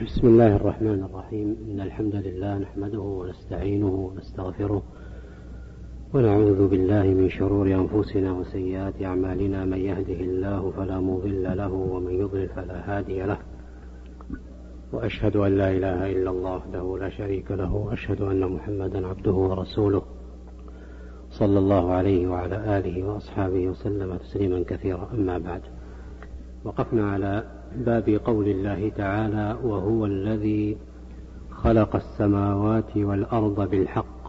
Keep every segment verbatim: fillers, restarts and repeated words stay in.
بسم الله الرحمن الرحيم. إن الحمد لله نحمده ونستعينه ونستغفره ونعوذ بالله من شرور أنفسنا وسيئات أعمالنا. من يهده الله فلا مضل له ومن يضلل فلا هادي له، وأشهد أن لا إله إلا الله وحده لا شريك له، وأشهد أن محمدا عبده ورسوله صلى الله عليه وعلى آله وأصحابه وسلم تسليما كثيرا. أما بعد، وقفنا على باب قول الله تعالى: وهو الذي خلق السماوات والأرض بالحق.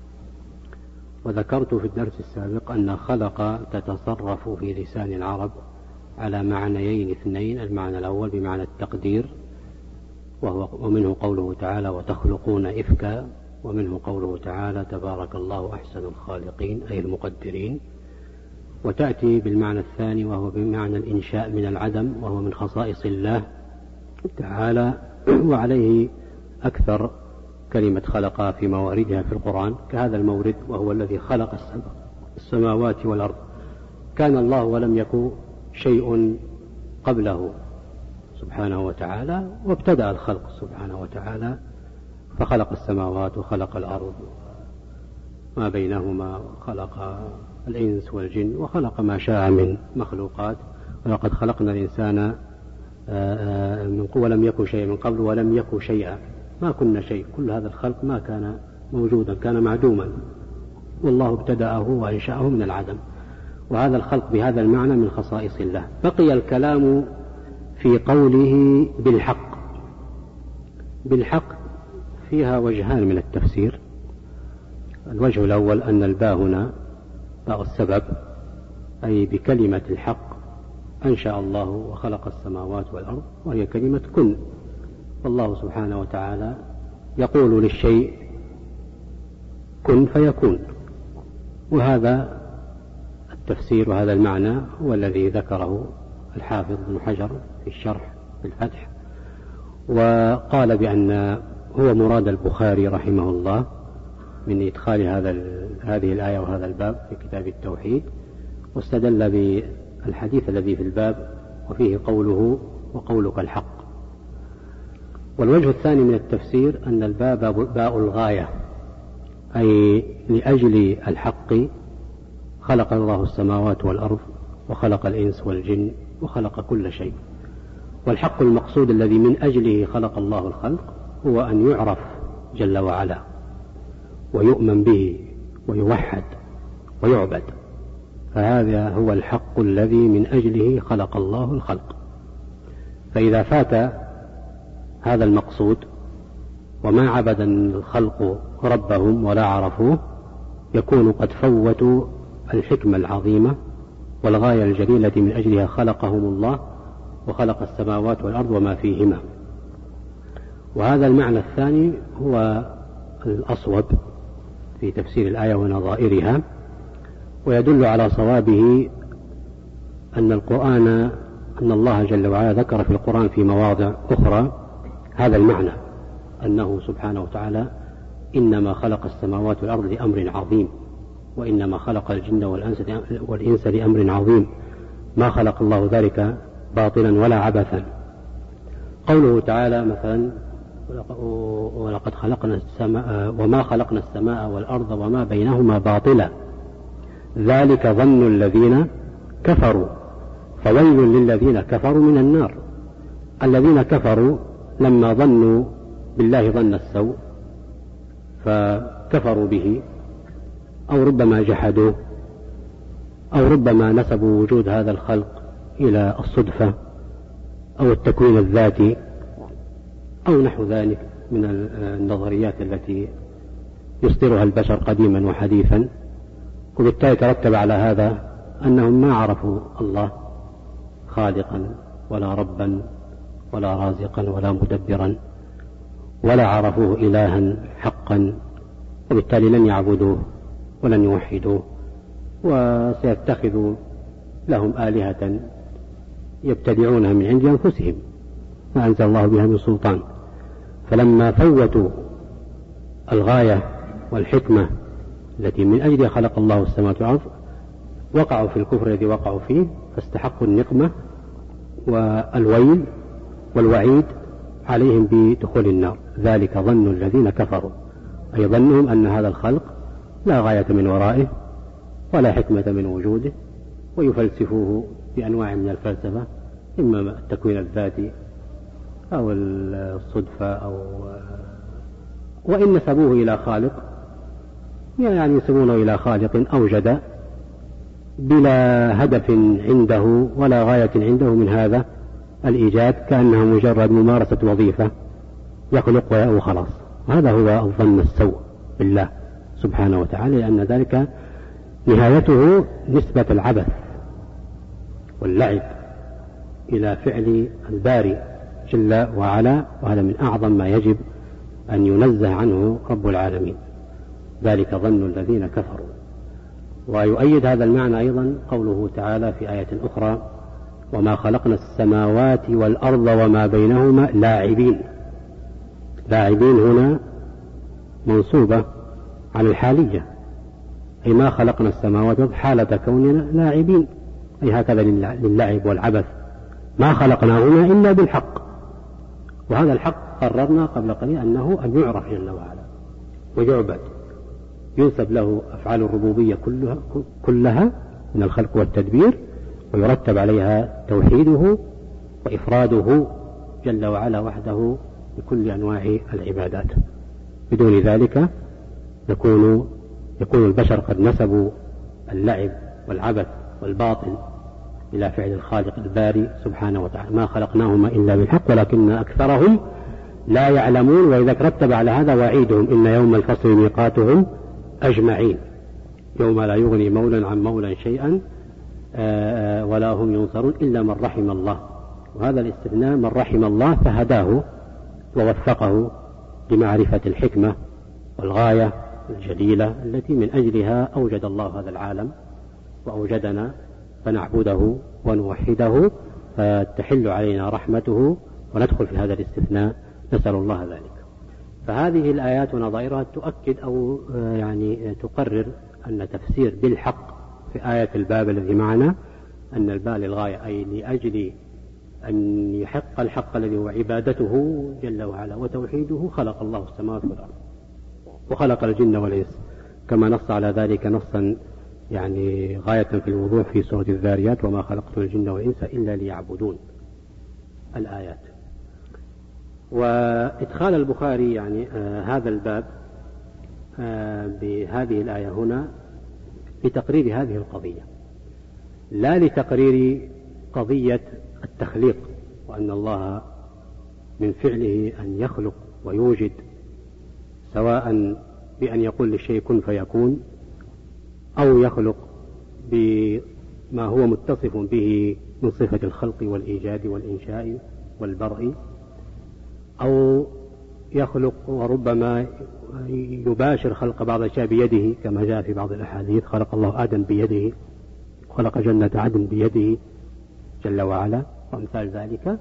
وذكرت في الدرس السابق أن خلق تتصرف في لسان العرب على معنيين اثنين: المعنى الأول بمعنى التقدير، وهو ومنه قوله تعالى: وتخلقون إفكا، ومنه قوله تعالى: تبارك الله أحسن الخالقين، أي المقدرين. وتأتي بالمعنى الثاني وهو بمعنى الإنشاء من العدم، وهو من خصائص الله تعالى، وعليه أكثر كلمة خلق في مواردها في القرآن، كهذا المورد: وهو الذي خلق السماوات والأرض. كان الله ولم يكن شيء قبله سبحانه وتعالى، وابتدأ الخلق سبحانه وتعالى، فخلق السماوات وخلق الأرض ما بينهما، وخلق الإنس والجن، وخلق ما شاء من مخلوقات. ولقد خلقنا الإنسان من قبل ولم يكن شيئا، من قبل ولم يكن شيئا، ما كنا شيء. كل هذا الخلق ما كان موجودا، كان معدوما، والله ابتدأه وأنشأه من العدم. وهذا الخلق بهذا المعنى من خصائص الله. بقي الكلام في قوله بالحق. بالحق فيها وجهان من التفسير. الوجه الأول أن الباء هنا باء السبب، أي بكلمة الحق أنشأ الله وخلق السماوات والأرض، وهي كلمة كن. والله سبحانه وتعالى يقول للشيء كن فيكون. وهذا التفسير وهذا المعنى هو الذي ذكره الحافظ بن حجر في الشرح في الفتح، وقال بأن هو مراد البخاري رحمه الله من إدخال هذا هذه الآية وهذا الباب في كتاب التوحيد، واستدل بالحديث الذي في الباب وفيه قوله: وقولك الحق. والوجه الثاني من التفسير أن الباب باء الغاية، أي لأجل الحق خلق الله السماوات والأرض، وخلق الإنس والجن، وخلق كل شيء. والحق المقصود الذي من أجله خلق الله الخلق هو أن يعرف جل وعلا، ويؤمن به، ويوحد، ويعبد. فهذا هو الحق الذي من أجله خلق الله الخلق. فإذا فات هذا المقصود وما عبد الخلق ربهم ولا عرفوه، يكون قد فوتوا الحكمة العظيمة والغاية الجليلة من أجلها خلقهم الله وخلق السماوات والأرض وما فيهما. وهذا المعنى الثاني هو الأصوب في تفسير الآية ونظائرها، ويدل على صوابه أن القرآن أن الله جل وعلا ذكر في القرآن في مواضع أخرى هذا المعنى، أنه سبحانه وتعالى إنما خلق السماوات والأرض لأمر عظيم، وإنما خلق الجن والإنس لأمر عظيم، ما خلق الله ذلك باطلا ولا عبثا. قوله تعالى مثلا: ولقد خلقنا السماء وما خلقنا السماء والأرض وما بينهما باطلا ذلك ظن الذين كفروا فويل للذين كفروا من النار. الذين كفروا لما ظنوا بالله ظن السوء فكفروا به، أو ربما جحدوه، أو ربما نسبوا وجود هذا الخلق إلى الصدفة أو التكوين الذاتي أو نحو ذلك من النظريات التي يصدرها البشر قديما وحديثا. وبالتالي ترتب على هذا أنهم ما عرفوا الله خالقا ولا ربا ولا رازقا ولا مدبرا، ولا عرفوه إلها حقا، وبالتالي لن يعبدوه ولن يوحدوه، وسيتخذوا لهم آلهة يبتدعونها من عند أنفسهم ما أنزل الله بها من سلطان. فلما فوتوا الغاية والحكمة التي من أجلها خلق الله السماوات والأرض وقعوا في الكفر الذي وقعوا فيه، فاستحقوا النقمة والويل والوعيد عليهم بدخول النار. ذلك ظن الذين كفروا، أي ظنهم أن هذا الخلق لا غاية من ورائه ولا حكمة من وجوده، ويفلسفوه بأنواع من الفلسفة، إما التكوين الذاتي أو الصدفة، أو وإن نسبوه إلى خالق يعني ينسبونه إلى خالق أوجد بلا هدف عنده ولا غاية عنده من هذا الإيجاد، كأنه مجرد ممارسة وظيفة يخلق وخلاص. هذا هو الظن السوء بالله سبحانه وتعالى، لأن ذلك نهايته نسبة العبث واللعب إلى فعل الباري جل وعلا، وهذا من أعظم ما يجب أن ينزه عنه رب العالمين. ذلك ظن الذين كفروا. ويؤيد هذا المعنى أيضا قوله تعالى في آية أخرى: وما خلقنا السماوات والأرض وما بينهما لاعبين. لاعبين هنا منصوبة عن الحالية، أي ما خلقنا السماوات والأرض حالة كوننا لاعبين، أي هكذا للعب والعبث، ما خلقناهما إلا بالحق. وهذا الحق قررنا قبل قليل أنه أن يعرف جل وعلا ويعبد، ينسب له أفعال الربوبية كلها, كلها من الخلق والتدبير، ويرتب عليها توحيده وإفراده جل وعلا وحده بكل أنواع العبادات. بدون ذلك يكون يكون البشر قد نسبوا اللعب والعبث والباطل إلى فعل الخالق الباري سبحانه وتعالى. ما خلقناهما إلا بالحق ولكن أكثرهم لا يعلمون. وإذا رتب على هذا وعيدهم: إن يوم الفصل ميقاتهم أجمعين، يوم لا يغني مولى عن مولى شيئا ولا هم ينصرون إلا من رحم الله. وهذا الاستثناء من رحم الله فهداه ووفقه لمعرفة الحكمة والغاية الجليلة التي من أجلها أوجد الله هذا العالم وأوجدنا، فنعبده ونوحده، فتحل علينا رحمته وندخل في هذا الاستثناء، نسأل الله ذلك. فهذه الآيات ونظائرها تؤكد أو يعني تقرر أن تفسير بالحق في آية الباب الذي معنا أن الباء للغاية، أي لأجل أن يحق الحق الذي هو عبادته جل وعلا وتوحيده، خلق الله السماوات والأرض وخلق الجن والإنس، كما نص على ذلك نصا يعني غاية في الوضوح في سورة الذاريات: وما خلقت الجن والإنس إلا ليعبدون الآيات. وإدخال البخاري يعني آه هذا الباب آه بهذه الآية هنا لتقرير هذه القضية، لا لتقرير قضية التخليق، وأن الله من فعله أن يخلق ويوجد، سواء بأن يقول للشيء كن فيكون، أو يخلق بما هو متصف به من صفة الخلق والإيجاد والإنشاء والبرء، أو يخلق وربما يباشر خلق بعض الأشياء بيده، كما جاء في بعض الأحاديث: خلق الله آدم بيده، خلق جنة عدن بيده جل وعلا، وأمثال ذلك.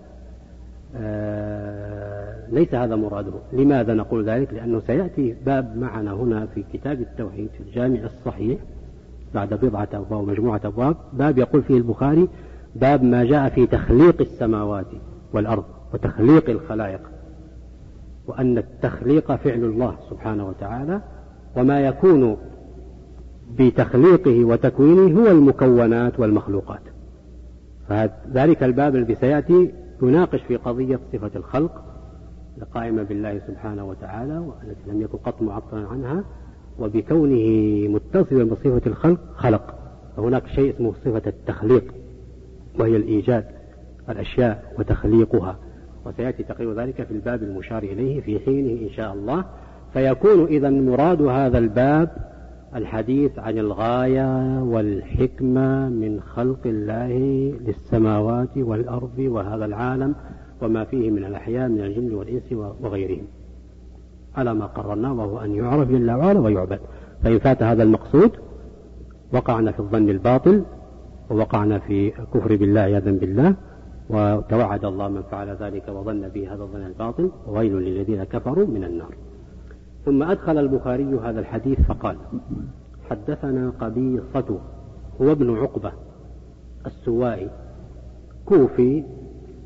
آه ليس هذا مراده. لماذا نقول ذلك؟ لأنه سيأتي باب معنا هنا في كتاب التوحيد في الجامع الصحيح بعد بضعة أبواب ومجموعة أبواب، باب يقول فيه البخاري: باب ما جاء في تخليق السماوات والأرض وتخليق الخلائق، وأن التخليق فعل الله سبحانه وتعالى، وما يكون بتخليقه وتكوينه هو المكونات والمخلوقات. فذلك الباب الذي سيأتي يناقش في قضية صفة الخلق القائمة بالله سبحانه وتعالى، والتي لم يكن قط معطلا عنها، وبكونه متصفا بصفة الخلق خلق. فهناك شيء اسمه صفة التخليق، وهي الإيجاد الأشياء وتخليقها، وسيأتي تقرير ذلك في الباب المشار إليه في حينه إن شاء الله. فيكون إذا مراد هذا الباب الحديث عن الغاية والحكمة من خلق الله للسماوات والأرض وهذا العالم وما فيه من الأحياء من الجن والإنس وغيرهم، على ما قررنا، وهو أن يعرف جل وعلا ويعبد. فإن فات هذا المقصود وقعنا في الظن الباطل، ووقعنا في كفر بالله عياذا بالله، وتوعد الله من فعل ذلك وظن به هذا الظن الباطل: وويل للذين كفروا من النار. ثم أدخل البخاري هذا الحديث فقال: حدثنا قبيصة هو ابن عقبة السوائي، كوفي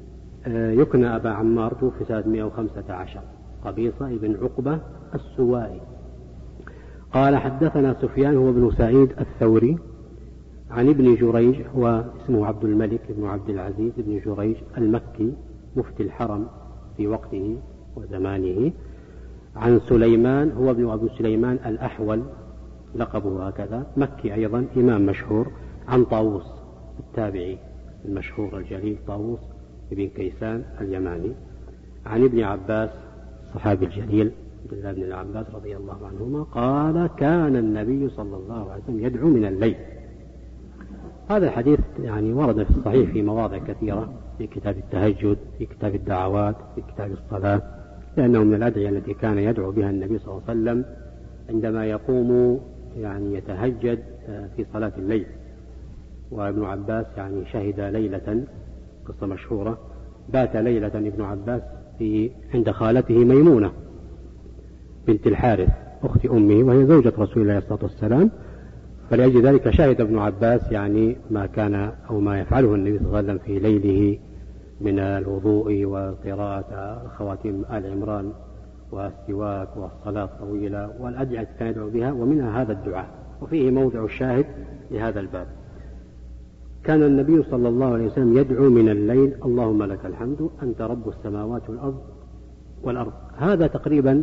يكنى أبا عمار، توفي سنة مئة وخمسة عشر، قبيصة بن عقبة السوائي. قال حدثنا سفيان هو ابن سعيد الثوري عن ابن جريج، هو اسمه عبد الملك بن عبد العزيز بن جريج المكي مفتي الحرم في وقته وزمانه، عن سليمان هو ابن أبي سليمان الأحول لقبه هكذا، مكي أيضا إمام مشهور، عن طاووس التابعي المشهور الجليل طاووس بن كيسان اليماني، عن ابن عباس الصحابي الجليل عبد الله بن العباس رضي الله عنهما قال كان النبي صلى الله عليه وسلم يدعو من الليل. هذا الحديث يعني ورد في الصحيح في مواضع كثيرة، في كتاب التهجد، في كتاب الدعوات، في كتاب الصلاة، لأنه من الأدعية التي كان يدعو بها النبي صلى الله عليه وسلم عندما يقوم يعني يتهجد في صلاة الليل. وابن عباس يعني شهد ليلة، قصة مشهورة، بات ليلة ابن عباس في عند خالته ميمونة بنت الحارث أخت أمه، وهي زوجة رسول الله صلى الله عليه وسلم، فلأجل ذلك شهد ابن عباس يعني ما كان أو ما يفعله النبي صلى الله عليه وسلم في ليله من الوضوء وقراءة خواتيم آل عمران والسواك والصلاة الطويلة والأدعية التي كان يدعو بها، ومنها هذا الدعاء، وفيه موضع الشاهد لهذا الباب. كان النبي صلى الله عليه وسلم يدعو من الليل اللهم لك الحمد أنت رب السماوات والأرض والأرض. هذا تقريبا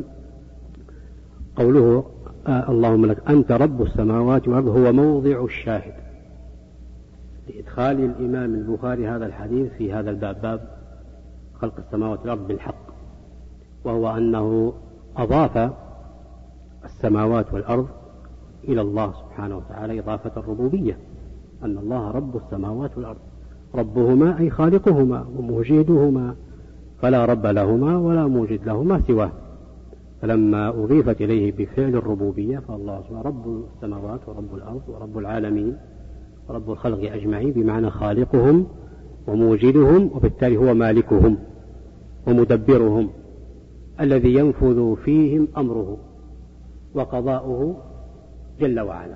قوله آه اللهم لك أنت رب السماوات والأرض هو موضع الشاهد لإدخال الإمام البخاري هذا الحديث في هذا الباب، باب خلق السماوات والأرض بالحق، وهو أنه أضاف السماوات والأرض إلى الله سبحانه وتعالى إضافة الربوبية، أن الله رب السماوات والأرض، ربهما أي خالقهما وموجدهما، فلا رب لهما ولا موجد لهما سواه. فلما أضيفت إليه بفعل الربوبية فالله سبحانه رب السماوات ورب الأرض ورب العالمين ورب الخلق أجمعين، بمعنى خالقهم وموجدهم، وبالتالي هو مالكهم ومدبرهم الذي ينفذ فيهم أمره وقضاؤه جل وعلا.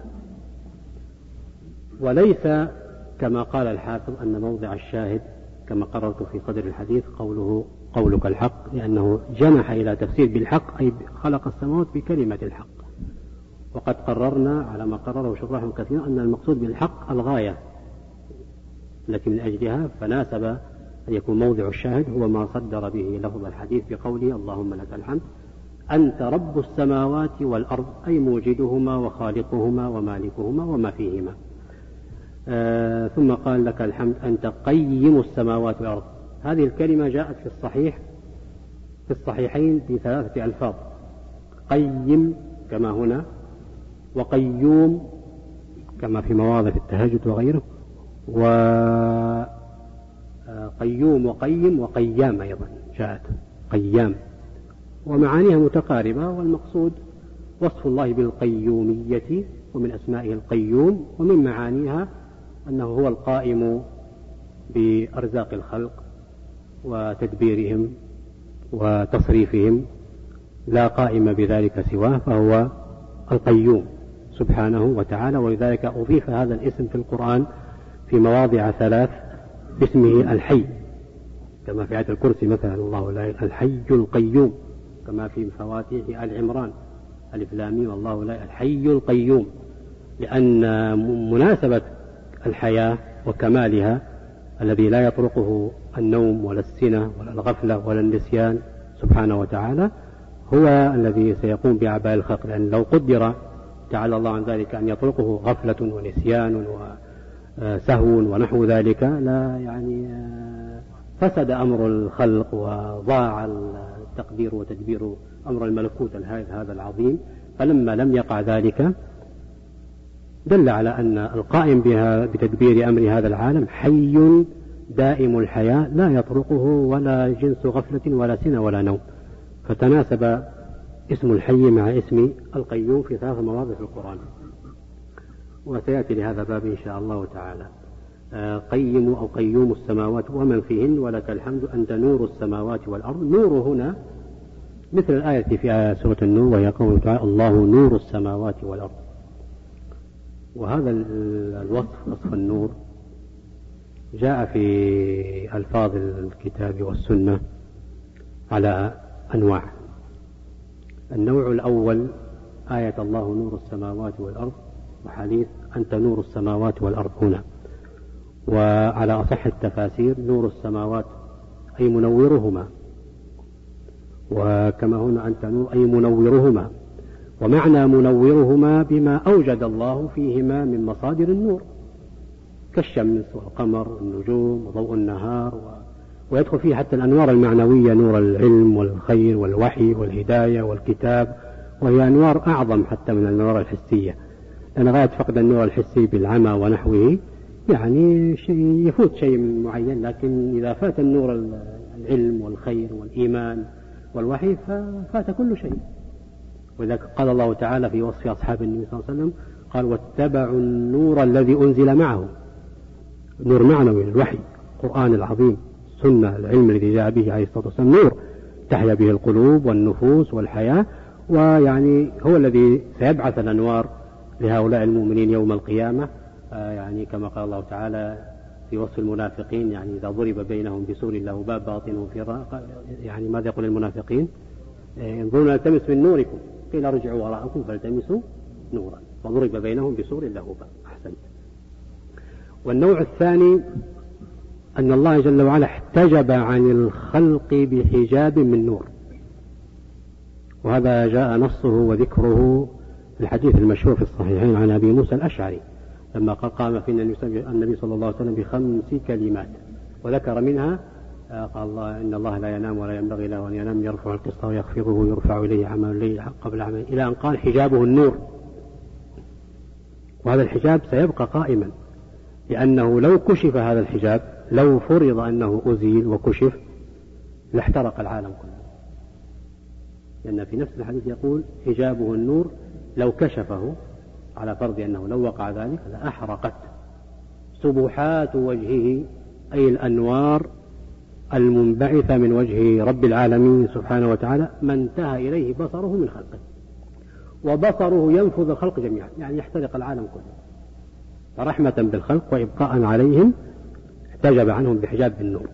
وليس كما قال الحافظ أن موضع الشاهد كما قررت في صدر الحديث قوله قولك الحق، لأنه جنح إلى تفسير بالحق أي خلق السماوات بكلمة الحق، وقد قررنا على ما قرره شراح كثير أن المقصود بالحق الغاية التي من أجلها، فناسب أن يكون موضع الشاهد هو ما صدر به لفظ الحديث بقوله اللهم لك الحمد أنت رب السماوات والأرض، أي موجدهما وخالقهما ومالكهما وما فيهما. آه ثم قال لك الحمد أنت قيم السماوات والأرض. هذه الكلمة جاءت في الصحيح في الصحيحين بثلاثة ألفاظ، قيم كما هنا، وقيوم كما في مواضع التهجد وغيره، وقيوم وقيم وقيام أيضا جاءت قيام، ومعانيها متقاربة، والمقصود وصف الله بالقيومية، ومن أسمائه القيوم، ومن معانيها أنه هو القائم بأرزاق الخلق وتدبيرهم وتصريفهم، لا قائم بذلك سواه، فهو القيوم سبحانه وتعالى. ولذلك أضيف هذا الاسم في القرآن في مواضع ثلاث باسمه الحي، كما في آية الكرسي مثلا الله لا الحي القيوم، كما في فواتيح آل عمران ألف لام ميم الله لا الحي القيوم، لأن مناسبة الحياة وكمالها الذي لا يطرقه النوم ولا السنة ولا الغفلة ولا النسيان سبحانه وتعالى هو الذي سيقوم بأعباء الخلق، لأن لو قدر تعالى الله عن ذلك أن يطرقه غفلة ونسيان وسهو ونحو ذلك لا يعني فسد أمر الخلق وضاع التقدير وتدبير أمر الملكوت هذا العظيم. فلما لم يقع ذلك دل على أن القائم بها بتدبير أمر هذا العالم حي دائم الحياة لا يطرقه ولا جنس غفلة ولا سنة ولا نوم، فتناسب اسم الحي مع اسم القيوم في ثلاث مواضع في القرآن، وسيأتي لهذا باب إن شاء الله تعالى. قيم أو قيوم السماوات ومن فيهن ولك الحمد أنت نور السماوات والأرض. نور هنا مثل الآية في سورة النور وهي قوله تعالى الله نور السماوات والأرض، وهذا الوصف وصف النور جاء في ألفاظ الكتاب والسنة على أنواع. النوع الأول آية الله نور السماوات والأرض، وحديث أنت نور السماوات والأرض هنا. وعلى أصح التفاسير نور السماوات أي منورهما، وكما هنا أنت نور أي منورهما، ومعنى منورهما بما أوجد الله فيهما من مصادر النور كالشمس والقمر والنجوم وضوء النهار و... ويدخل فيه حتى الأنوار المعنوية، نور العلم والخير والوحي والهداية والكتاب، وهي أنوار أعظم حتى من الأنوار الحسية، لأن غاية فقد النور الحسي بالعمى ونحوه يعني شيء يفوت شيء معين، لكن إذا فات النور العلم والخير والإيمان والوحي ففات كل شيء. وإذا قال الله تعالى في وصف أصحاب النبي صلى الله عليه وسلم قال واتبعوا النور الذي أنزل معه، نور معنوي الوحي القرآن العظيم، السنة العلم الذي جاء به عليه الصلاة والسلام، نور تحيا به القلوب والنفوس والحياة، ويعني هو الذي سيبعث الأنوار لهؤلاء المؤمنين يوم القيامة. آه يعني كما قال الله تعالى في وصف المنافقين، يعني إذا ضرب بينهم بسور له باب باطنه في يعني ماذا يقول المنافقين؟ انظروا نلتمس من نوركم، قيل ارجعوا وراءكم فالتمسوا نورا وضرب بينهم بسور له باب. أحسنت. والنوع الثاني أن الله جل وعلا احتجب عن الخلق بحجاب من نور، وهذا جاء نصه وذكره في الحديث المشهور في الصحيحين عن أبي موسى الأشعري لما قام فينا النبي صلى الله عليه وسلم بخمس كلمات، وذكر منها قال الله إن الله لا ينام ولا ينبغي له أن ينام، يرفع القسط ويخفضه ويرفع إليه عمل الليل قبل عمل، إلى أن قال حجابه النور. وهذا الحجاب سيبقى قائما، لأنه لو كشف هذا الحجاب، لو فرض أنه أزيل وكشف لاحترق العالم كله، لأن في نفس الحديث يقول حجابه النور، لو كشفه على فرض أنه لو وقع ذلك لأحرقت سبحات وجهه، أي الأنوار المنبعثة من وجه رب العالمين سبحانه وتعالى، ما انتهى إليه بصره من خلقه، وبصره ينفذ الخلق جميعا، يعني يحترق العالم كله. فرحمة بالخلق وإبقاء عليهم احتجب عنهم بحجاب النور،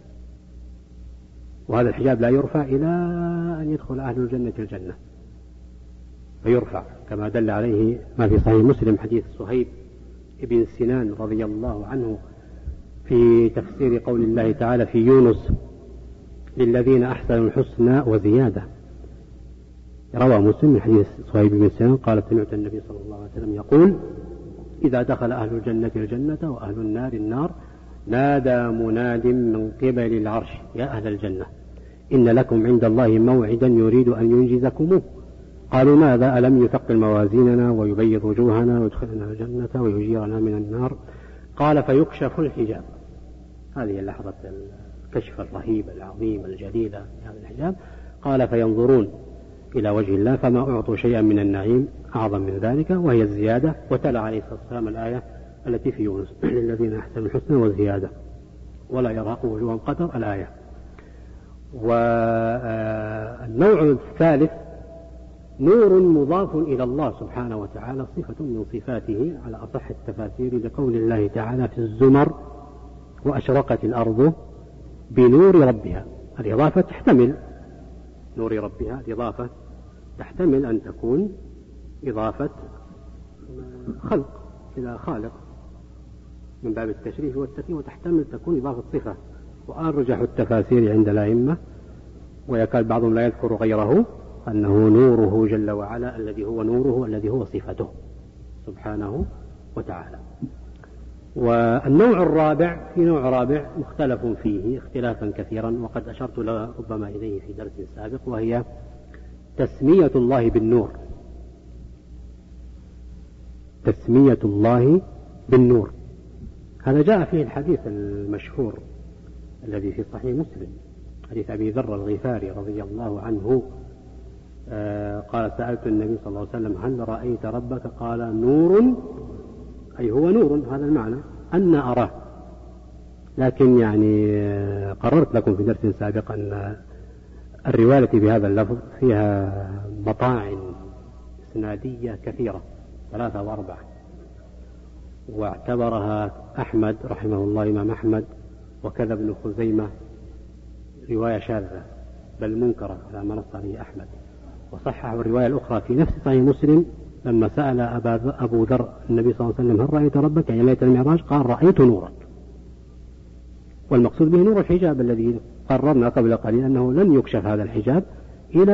وهذا الحجاب لا يرفع إلى أن يدخل أهل الجنة الجنة، فيرفع كما دل عليه ما في صحيح مسلم حديث صهيب ابن سنان رضي الله عنه في تفسير قول الله تعالى في يونس للذين أحسنوا الحسنى وزيادة. روى مسلم من حديث صهيب بن سنان قال سمعت النبي صلى الله عليه وسلم يقول إذا دخل أهل الجنة الجنة وأهل النار النار نادى مناد من قبل العرش يا أهل الجنة إن لكم عند الله موعدا يريد أن ينجزكموه. قالوا ماذا؟ ألم يثقل موازيننا ويبيض وجوهنا ويدخلنا الجنة ويجيرنا من النار؟ قال فيكشف الحجاب، هذه اللحظة الكشف الرهيب العظيم الجليل هذا الحجاب. قال فينظرون إلى وجه الله فما أعطوا شيئا من النعيم أعظم من ذلك وهي الزيادة. وتلا عليه الصلاة والسلام الآية التي في يونس للذين أحسنوا الحسنى والزيادة ولا يرهق وجوههم قتر الآية. والنوع الثالث نور مضاف إلى الله سبحانه وتعالى، صفة من صفاته على أصح التفاسير لقول الله تعالى في الزمر وأشرقت الأرض بنور ربها. الإضافة تحتمل نور ربها، الإضافة تحتمل أن تكون إضافة خلق إلى خالق من باب التشريف والتكريم، وتحتمل تكون إضافة صفة. وأرجح التفاسير عند الأئمة ويكاد بعضهم لا يذكر غيره أنه نوره جل وعلا الذي هو نوره الذي هو صفته سبحانه وتعالى. والنوع الرابع في نوع رابع مختلف فيه اختلافا كثيرا وقد أشرت ربما إليه في درس سابق، وهي تسمية الله بالنور. تسمية الله بالنور هذا جاء فيه الحديث المشهور الذي في صحيح مسلم حديث أبي ذر الغفاري رضي الله عنه آه قال سألت النبي صلى الله عليه وسلم هل رأيت ربك؟ قال نور، أي هو نور، هذا المعنى أن أراه. لكن يعني قررت لكم في درس سابق أن الرواية بهذا اللفظ فيها مطاعن إسنادية كثيرة ثلاثة وأربعة، واعتبرها أحمد رحمه الله إمام أحمد وكذا ابن خزيمة رواية شاذة بل منكرة على ما نص عليه أحمد. وصححه الرواية الأخرى في نفس صحيح مسلم لما سأل أبو ذر النبي صلى الله عليه وسلم هل رأيت ربك يعني ليلة المعراج؟ قال رأيت نورا، والمقصود به نور الحجاب الذي قررنا قبل قليل أنه لن يكشف هذا الحجاب إلى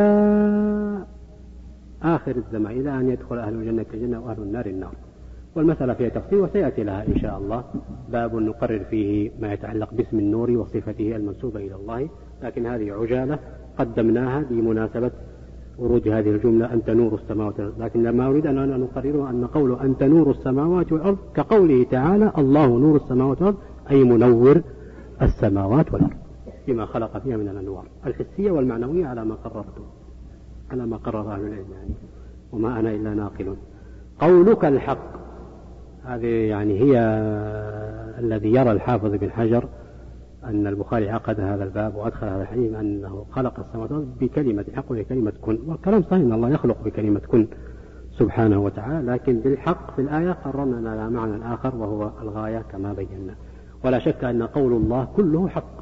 آخر الزمان، إلى أن يدخل أهل الجنة الجنة وأهل النار النار. والمسألة فيها تفصيل وسيأتي لها إن شاء الله باب نقرر فيه ما يتعلق باسم النور وصفته المنسوبة إلى الله، لكن هذه عجالة قدمناها بمناسبة ورود هذه الجملة أنت نور السماوات والأرض. لكن لما أريد أن نقرره أن قوله أنت نور السماوات والأرض كقوله تعالى الله نور السماوات والأرض، أي منور السماوات والأرض بما خلق فيها من الأنوار الحسية والمعنوية على ما قررته على ما قرر أهل العلم يعني، وما أنا إلا ناقل. قولك الحق هذه يعني هي الذي يرى الحافظ بن حجر أن البخاري عقد هذا الباب وأدخل هذا الحديث أنه خلق السماوات والأرض بكلمة حق وكلمة كن، والكلام صحيح أن الله يخلق بكلمة كن سبحانه وتعالى، لكن بالحق في الآية قررنا على معنى آخر وهو الغاية كما بينا. ولا شك أن قول الله كله حق،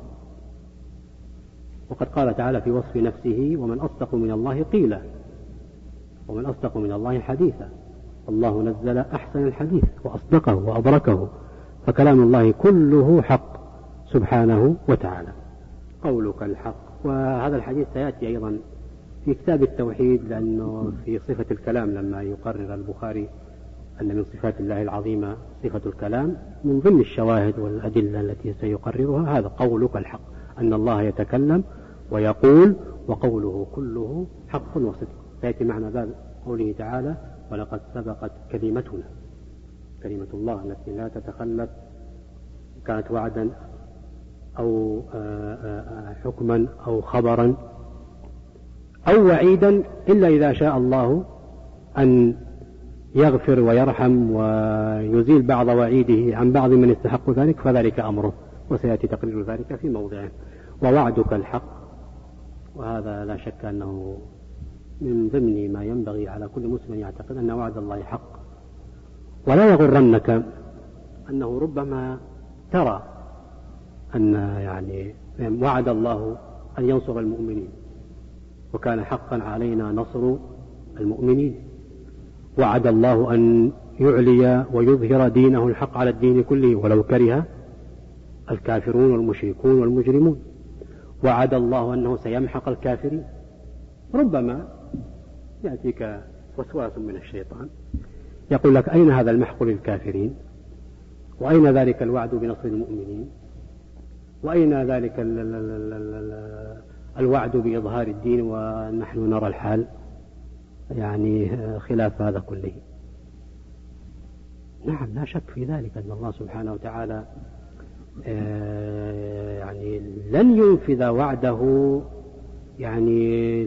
وقد قال تعالى في وصف نفسه ومن أصدق من الله قيلا ومن أصدق من الله حديثا، الله نزل أحسن الحديث وأصدقه وأبركه، فكلام الله كله حق سبحانه وتعالى. قولك الحق، وهذا الحديث سيأتي أيضا في كتاب التوحيد، لأنه في صفة الكلام لما يقرر البخاري أن من صفات الله العظيمة صفة الكلام، من ضمن الشواهد والأدلة التي سيقررها هذا قولك الحق، أن الله يتكلم ويقول وقوله كله حق وصدق. سيأتي معنا باب قوله تعالى ولقد سبقت كلمتنا، كلمة الله التي لا تتخلف، كانت وعدا أو حكما أو خبرا أو وعيدا، إلا إذا شاء الله أن يغفر ويرحم ويزيل بعض وعيده عن بعض من يستحق ذلك فذلك أمره، وسيأتي تقرير ذلك في موضعه. ووعدك الحق، وهذا لا شك أنه من ضمن ما ينبغي على كل مسلم يعتقد أن وعد الله حق. ولا يغرنك أنه ربما ترى أن يعني وعد الله أن ينصر المؤمنين، وكان حقا علينا نصر المؤمنين. وعد الله أن يعلي ويظهر دينه الحق على الدين كله ولو كره الكافرون والمشركون والمجرمون. وعد الله أنه سيمحق الكافرين. ربما يأتيك وسواس من الشيطان يقول لك أين هذا المحق للكافرين، وأين ذلك الوعد بنصر المؤمنين، وأين ذلك الوعد بإظهار الدين ونحن نرى الحال يعني خلاف هذا كله. نعم لا شك في ذلك أن الله سبحانه وتعالى يعني لن ينفذ وعده يعني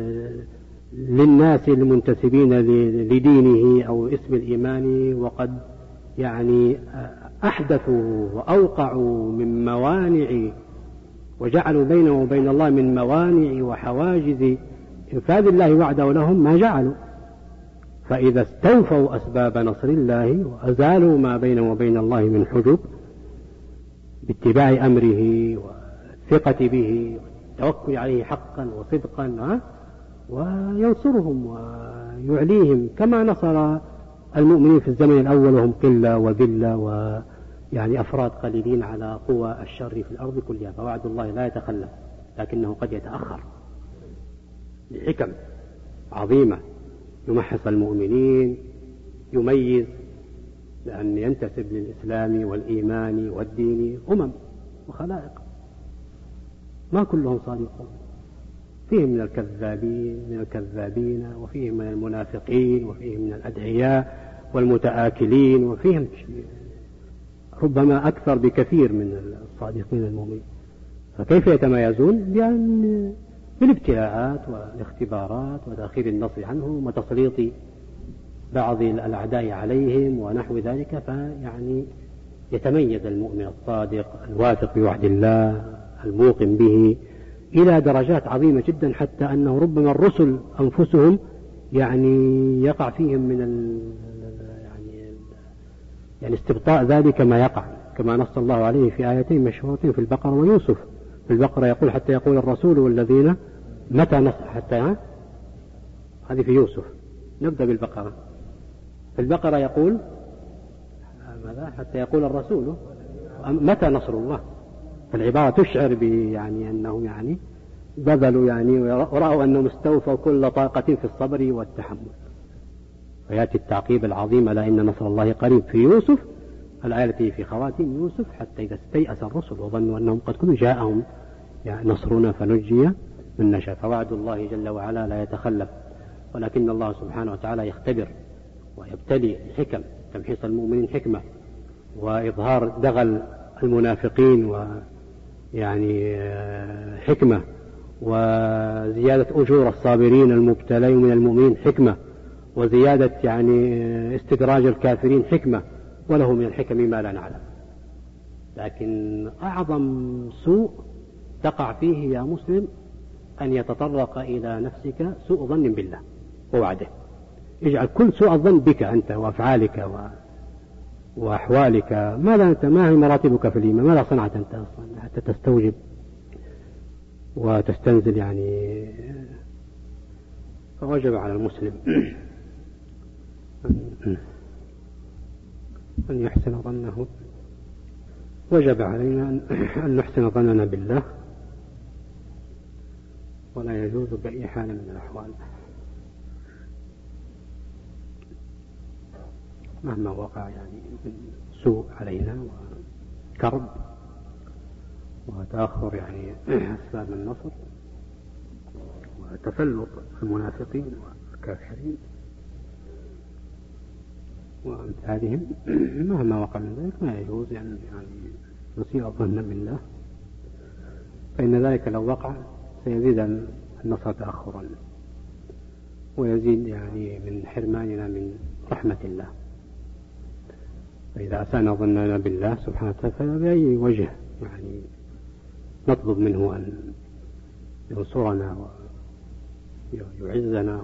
للناس المنتسبين لدينه أو اسم الإيمان، وقد يعني أحدثوا وأوقعوا من موانع وجعلوا بينه وبين الله من موانع وحواجز إنفاذ الله وعده لهم ما جعلوا. فإذا استوفوا أسباب نصر الله وأزالوا ما بينه وبين الله من حجب باتباع أمره والثقة به والتوكل عليه حقا وصدقا، وينصرهم ويعليهم كما نصر المؤمنين في الزمن الأول وهم قلة وذلة ويعني أفراد قليلين على قوى الشر في الأرض كلها. فوعد الله لا يتخلف، لكنه قد يتأخر لحكم عظيمة يمحص المؤمنين، يميز لأن ينتسب للإسلام والإيمان والدين أمم وخلائق ما كلهم صادقون، فيهم من الكذابين من الكذابين وفيهم من المنافقين وفيهم من الأدعياء والمتآكلين، وفيهم ربما أكثر بكثير من الصادقين المؤمنين. فكيف يتميزون؟ بأن بالابتلاءات والاختبارات وتأخير النصر عنهم وتسليط بعض الأعداء عليهم ونحو ذلك، فيعني يتميز المؤمن الصادق الواثق بوعد الله الموقن به إلى درجات عظيمة جدا، حتى أنه ربما الرسل أنفسهم يعني يقع فيهم من ال يعني يعني استبطاء ذلك ما يقع، كما نص الله عليه في آيتين مشهورتين في البقرة ويوسف. في البقرة يقول حتى يقول الرسول والذين متى نصر، حتى ها هذه في يوسف. نبدأ بالبقرة. في البقرة يقول ماذا؟ حتى يقول الرسول متى نصر الله. فالعبارة تشعر يعني أنهم يعني بذلوا يعني ورأوا أنهم استوفوا كل طاقة في الصبر والتحمل. فيأتي التعقيب العظيم على إن نصر الله قريب في يوسف، الآية التي في خواتيم يوسف، حتى إذا استيأس الرسل وظنوا أنهم قد كنوا جاءهم يعني نصرنا فنجي من نشاء. فوعد الله جل وعلا لا يتخلف، ولكن الله سبحانه وتعالى يختبر ويبتلي الحكم، تمحيص المؤمنين حكمة، وإظهار دغل المنافقين ويعني حكمة، وزيادة أجور الصابرين المبتلين من المؤمنين حكمة، وزيادة يعني استدراج الكافرين حكمة، وله من الحكم ما لا نعلم. لكن أعظم سوء تقع فيه يا مسلم أن يتطرق إلى نفسك سوء ظن بالله ووعده. اجعل كل سوء الظن بك أنت وأفعالك و... وأحوالك. ماذا أنت، ما هي مراتبك في الإيمان؟ ماذا صنعت أنت أصلا حتى تستوجب وتستنزل يعني؟ فوجب على المسلم أن يحسن ظنه. وجب علينا أن نحسن ظننا بالله، ولا يجوز بأي حال من الأحوال مهما وقع يعني من سوء علينا وكرب وتأخر يعني أسباب النصر وتفلت المنافقين والكافرين وأمثالهم، مهما وقع من ذلك ما يجوز يعني, يعني نسيء الظن بالله، فإن ذلك لو وقع سيزيد النصر تأخرا ويزيد يعني من حرماننا من رحمة الله. فإذا أسأنا ظننا بالله سبحانه وتعالى بأي وجه يعني نطلب منه أن ينصرنا ويعزنا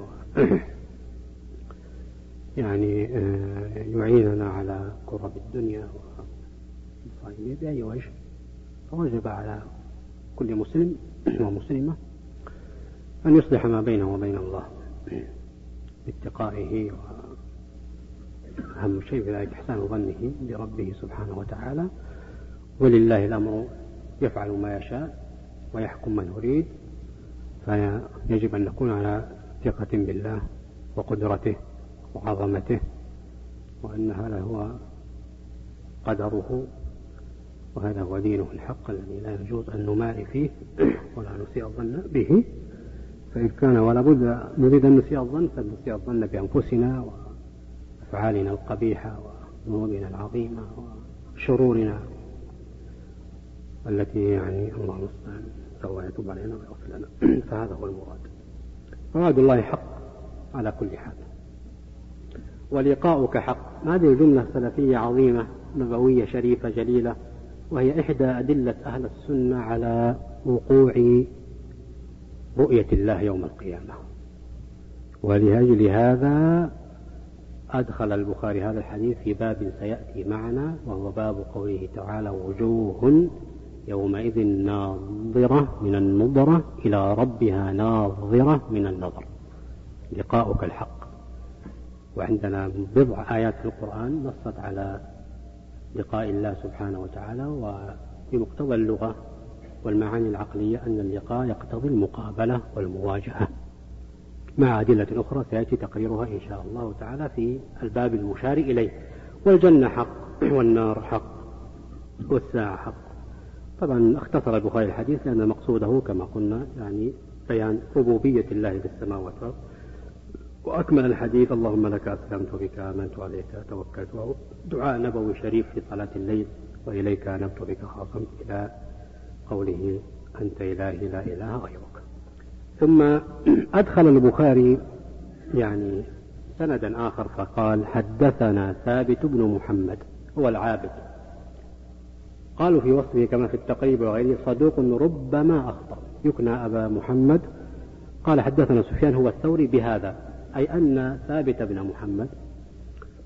يعني يعيننا على كرب الدنيا ومصائبها بأي وجه، فوجب على كل مسلم ومسلمة أن يصلح ما بينه وبين الله باتقائه، وأهم شيء في ذلك إحسان ظنه بربه سبحانه وتعالى. ولله الأمر يفعل ما يشاء ويحكم من يريد، فيجب أن نكون على ثقة بالله وقدرته وعظمته، وأن هذا هو قدره وهذا هو دينه الحق الذي لا يجوز أن نماري فيه ولا نسيء الظن به. فإن كان ولا بد نريد أن نسيء الظن فنسيء الظن بأنفسنا وأفعالنا القبيحة وذنوبنا العظيمة وشرورنا التي يعني الله المستعان سوى يتوب علينا ويغفر لنا. فهذا هو المراد. مراد الله حق على كل حال، ولقاؤك حق. هذه جملة سلفية عظيمة نبوية شريفة جليلة، وهي إحدى أدلة أهل السنة على وقوع رؤية الله يوم القيامة. ولأجل هذا أدخل البخاري هذا الحديث في باب سيأتي معنا، وهو باب قوله تعالى: وجوه يومئذ ناظرة من النظرة إلى ربها ناظرة من النظر. لقاؤك الحق. وعندنا بضع آيات في القرآن نصت على لقاء الله سبحانه وتعالى، وبمقتضى اللغة والمعاني العقلية أن اللقاء يقتضي المقابلة والمواجهة، مع أدلة أخرى سيأتي تقريرها إن شاء الله تعالى في الباب المشار إليه. والجنة حق، والنار حق، والساعة حق. طبعا اختصر البخاري الحديث لأن مقصوده كما قلنا يعني بيان ربوبية الله بالسماوات والأرض، وأكمل الحديث: اللهم لك أسلمت، بك آمنت، عليك توكلت. دعاء نبوي شريف في صلاة الليل: وإليك أنبت، بك خاصمت، إلى قوله: أنت إلهي لا إله غيرك. ثم أدخل البخاري يعني سندا آخر فقال: حدثنا ثابت بن محمد هو العابد. قالوا في وصفه كما في التقريب وغيره: صدوق ربما أخطأ، يكنى أبا محمد. قال: حدثنا سفيان هو الثوري بهذا، أي أن ثابت بن محمد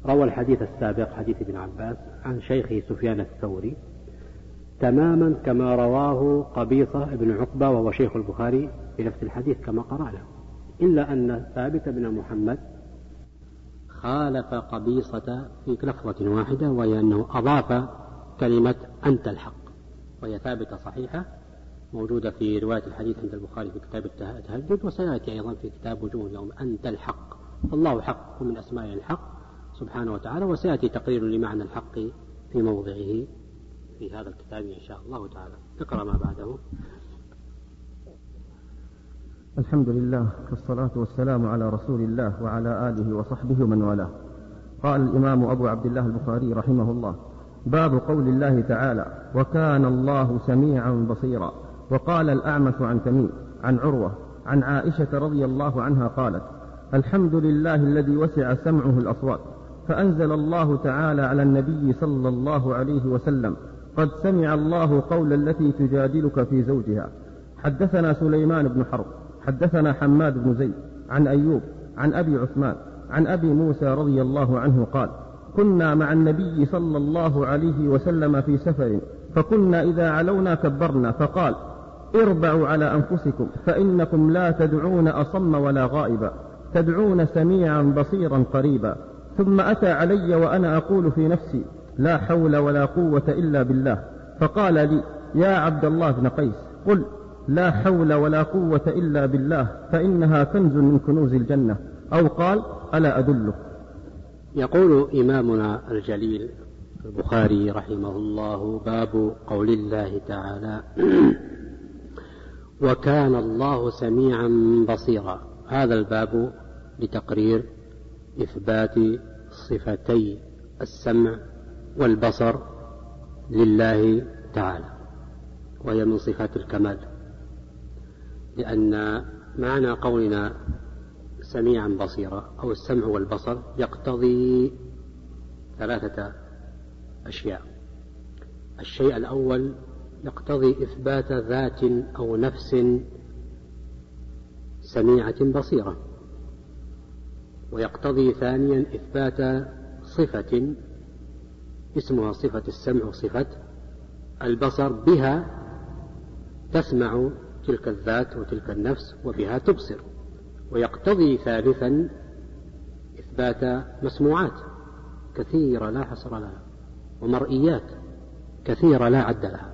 روى الحديث السابق حديث ابن عباس عن شيخه سفيان الثوري تماما كما رواه قبيصة بن عقبة وهو شيخ البخاري بنفس الحديث كما قرأنا، إلا أن ثابت بن محمد خالف قبيصة في لفظة واحدة، وهي أنه أضاف كلمة أنت الحق، وهي ثابتة صحيحة موجودة في رواية الحديث عند البخاري في كتاب التهجد، وسيأتي أيضا في كتاب وجوه اليوم أنت الحق. الله حق من أسمائه الحق سبحانه وتعالى، وسيأتي تقرير لمعنى الحق في موضعه في هذا الكتاب إن شاء الله تعالى. اقرأ ما بعده. الحمد لله والصلاة والسلام على رسول الله وعلى آله وصحبه ومن والاه. قال الإمام أبو عبد الله البخاري رحمه الله: باب قول الله تعالى: وكان الله سميعا بصيرا. وقال الأعمش عن تميم عن عروة عن عائشة رضي الله عنها قالت: الحمد لله الذي وسع سمعه الأصوات، فأنزل الله تعالى على النبي صلى الله عليه وسلم: قد سمع الله قول التي تجادلك في زوجها. حدثنا سليمان بن حرب حدثنا حماد بن زيد عن أيوب عن أبي عثمان عن أبي موسى رضي الله عنه قال: كنا مع النبي صلى الله عليه وسلم في سفر، فكنا إذا علونا كبرنا، فقال: اربعوا على أنفسكم، فإنكم لا تدعون أصم ولا غائبا، تدعون سميعا بصيرا قريبا. ثم أتى علي وأنا أقول في نفسي: لا حول ولا قوة إلا بالله. فقال لي: يا عبد الله بن قيس، قل لا حول ولا قوة إلا بالله، فإنها كنز من كنوز الجنة. أو قال: ألا أدله. يقول إمامنا الجليل البخاري رحمه الله: باب قول الله تعالى: وكان الله سميعا بصيرا. هذا الباب لتقرير إثبات صفتي السمع والبصر لله تعالى، وهي من صفات الكمال، لأن معنى قولنا سميعا بصيرا أو السمع والبصر يقتضي ثلاثة أشياء. الشيء الأول يقتضي إثبات ذات أو نفس سميعة بصيرة، ويقتضي ثانيا إثبات صفة اسمها صفة السمع وصفة البصر، بها تسمع تلك الذات وتلك النفس وبها تبصر. ويقتضي ثالثا إثبات مسموعات كثيرة لا حصر لها، ومرئيات كثيرة لا عد لها.